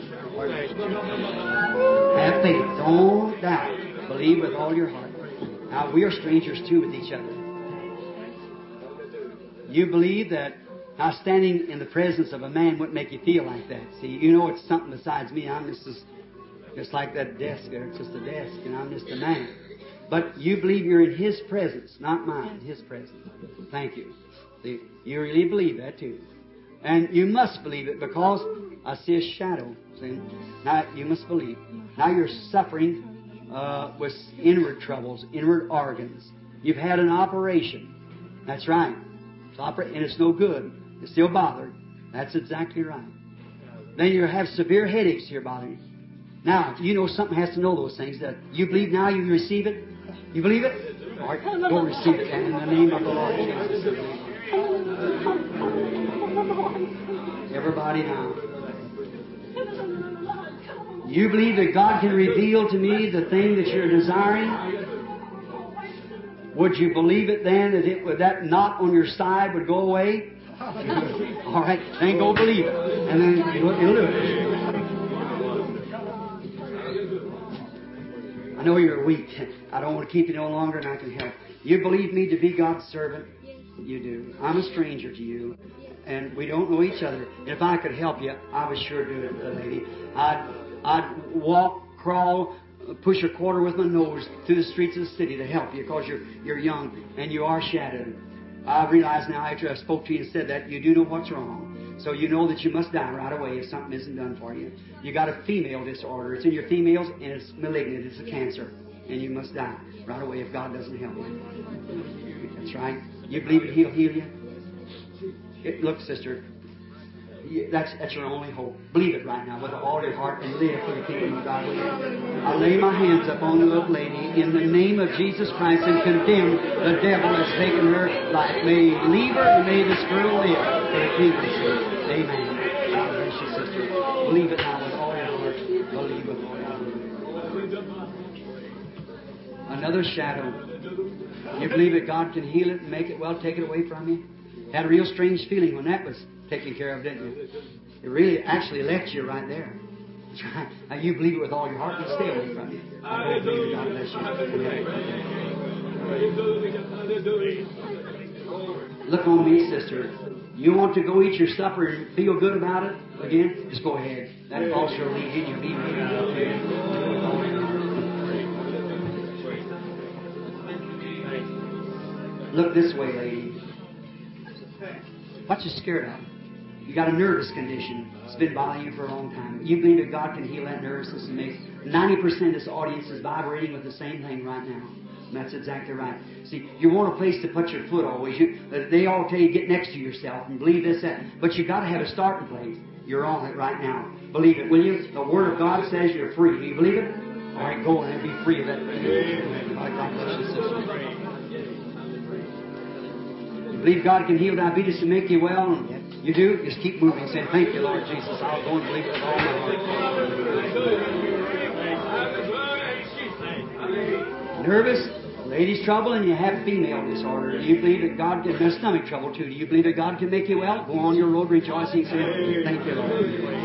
Have faith. Don't doubt. Believe with all your heart. Now, we are strangers too with each other. You believe that now standing in the presence of a man wouldn't make you feel like that. See, you know it's something besides me. I'm just like that desk there. It's just a desk, and I'm just a man. But you believe you're in His presence, not mine, His presence. Thank you. See, you really believe that too. And you must believe it because I see a shadow. See? Now, you must believe. Now you're suffering with inward troubles, inward organs. You've had an operation. That's right. And it's no good. You're still bothered. That's exactly right. Then you have severe headaches here bothering you. Now, you know something has to know those things. That you believe now you receive it? You believe it? All right, go receive it in the name of the Lord Jesus. Everybody now. You believe that God can reveal to me the thing that you're desiring? Would you believe it then that that knot on your side would go away? All right, then go believe it. And then it'll do it. know you're weak. I don't want to keep you no longer than I can help. You believe me to be God's servant? You do. I'm a stranger to you, and we don't know each other. If I could help you, I would sure do it, lady. I'd walk, crawl, push a quarter with my nose through the streets of the city to help you because you're young and you are shattered. I realize now after I spoke to you and said that, you do know what's wrong. So you know that you must die right away if something isn't done for you. You got a female disorder. It's in your females and it's malignant. It's a cancer. And you must die right away if God doesn't help you. That's right. You believe that He'll heal you? Look, sister, that's your only hope. Believe it right now with all your heart and live for the kingdom of God. I lay my hands upon the little lady in the name of Jesus Christ and condemn the devil that's taken her life. May he leave her and may this girl live for the kingdom's sake. Amen. God bless you, sister. Believe it now with all your heart. Believe with all your heart. Another shadow. You believe that God can heal it and make it well, take it away from you? Had a real strange feeling when that was taken care of, didn't you? It really actually left you right there. That's right. Now you believe it with all your heart and stay away from you. I believe God bless you. Look on me, sister. You want to go eat your supper and feel good about it again? Just go ahead. That also will lead you. Lead me. Look this way, lady. What you scared of? You got a nervous condition. It's been bothering you for a long time. You believe that God can heal that nervousness and make 90% of this audience is vibrating with the same thing right now. And that's exactly right. See, you want a place to put your foot always. They all tell you get next to yourself and believe this, that. But you got to have a starting place. You're on it right now. Believe it, will you? The Word of God says you're free. Do you believe it? All right, go on and be free of that. God bless you, sister. Believe God can heal diabetes and make you well? You do? Just keep moving, saying, thank you, Lord Jesus. I'll go and believe it with all my heart. Nervous? Ladies' trouble, and you have female disorder. Do you believe that God can... There's stomach trouble, too. Do you believe that God can make you well? Go on your road rejoicing, saying, thank you, Lord.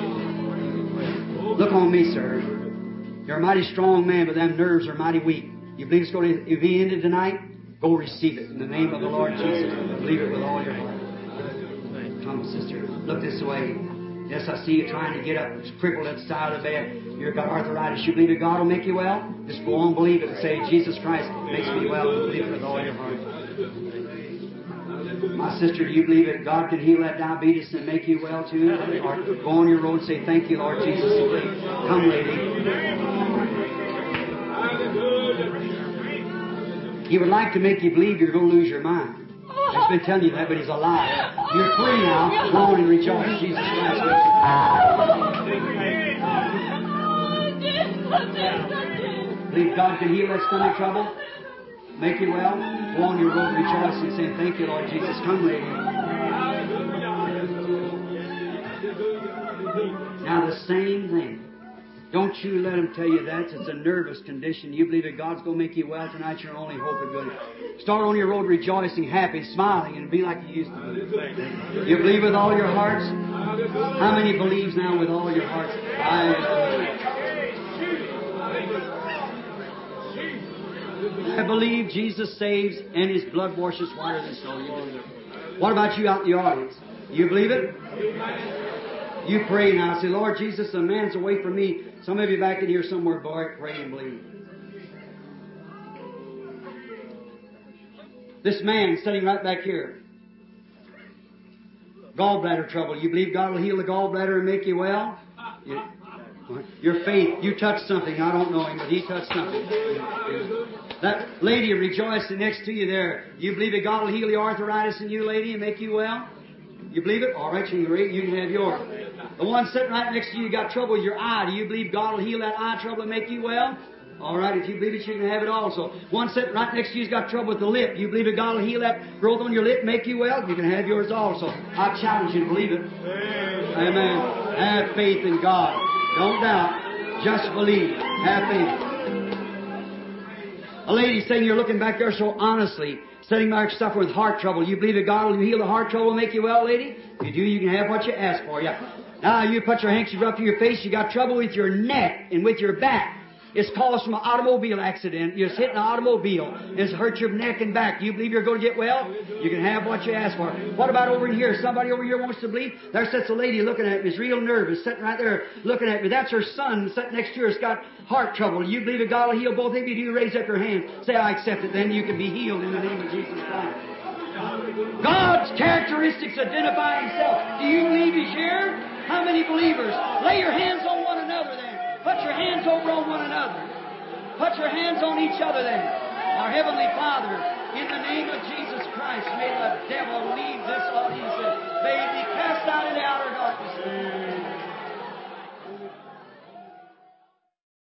Look on me, sir. You're a mighty strong man, but them nerves are mighty weak. You believe it's going to be ended tonight? Go receive it in the name of the Lord Jesus. Believe it with all your heart. Come, sister. Look this way. Yes, I see you trying to get up. It's crippled at the side of the bed. You've got arthritis. You believe that God will make you well? Just go on, believe it, and say, Jesus Christ makes me well. And believe it with all your heart. My sister, do you believe that God can heal that diabetes and make you well too? Or go on your road and say, thank you, Lord Jesus. Come, lady. He would like to make you believe you're going to lose your mind. He's been telling you that, but he's a liar. You're free now. Go on and rejoice. Jesus Christ. Believe God can heal that stomach trouble? Make you well? Go on your road rejoicing, saying, thank you, Lord Jesus. Come, lady. Now the same thing. Don't you let them tell you that. It's a nervous condition. You believe that God's going to make you well tonight. Your only hope is good. Start on your road rejoicing, happy, smiling, and be like you used to be. You believe with all your hearts? How many believes now with all your hearts? I believe Jesus saves and His blood washes whiter than snow. What about you out in the audience? You believe it? You pray now. Say, Lord Jesus, the man's away from me. Some of you back in here somewhere, boy, pray and believe. This man sitting right back here. Gallbladder trouble. You believe God will heal the gallbladder and make you well? Your faith. You touched something. I don't know him, but he touched something. That lady rejoicing next to you there. You believe that God will heal the arthritis in you, lady, and make you well? You believe it? All right, you can have yours. The one sitting right next to you got trouble with your eye. Do you believe God will heal that eye trouble and make you well? All right, if you believe it, you can have it also. One sitting right next to you's got trouble with the lip. You believe that God will heal that growth on your lip and make you well? You can have yours also. I challenge you to believe it. Amen. Have faith in God. Don't doubt. Just believe. Have faith. A lady saying you're looking back there so honestly, sitting back suffering with heart trouble. You believe that God will heal the heart trouble and make you well, lady? If you do, you can have what you ask for. Yeah. Now you put your handkerchief up to your face. You got trouble with your neck and with your back. It's caused from an automobile accident. You just hit an automobile. It's hurt your neck and back. Do you believe you're going to get well? You can have what you ask for. What about over in here? Somebody over here wants to believe? There sits a lady looking at me. Is real nervous, sitting right there looking at me. That's her son sitting next to her. Has got heart trouble. You believe that God will heal both of you? Do you raise up your hands? Say, I accept it. Then you can be healed in the name of Jesus Christ. God's characteristics identify Himself. Do you believe He's here? How many believers? Lay your hands on one another then. Put your hands over on one another. Put your hands on each other then. Our Heavenly Father, in the name of Jesus Christ, may the devil leave this audience.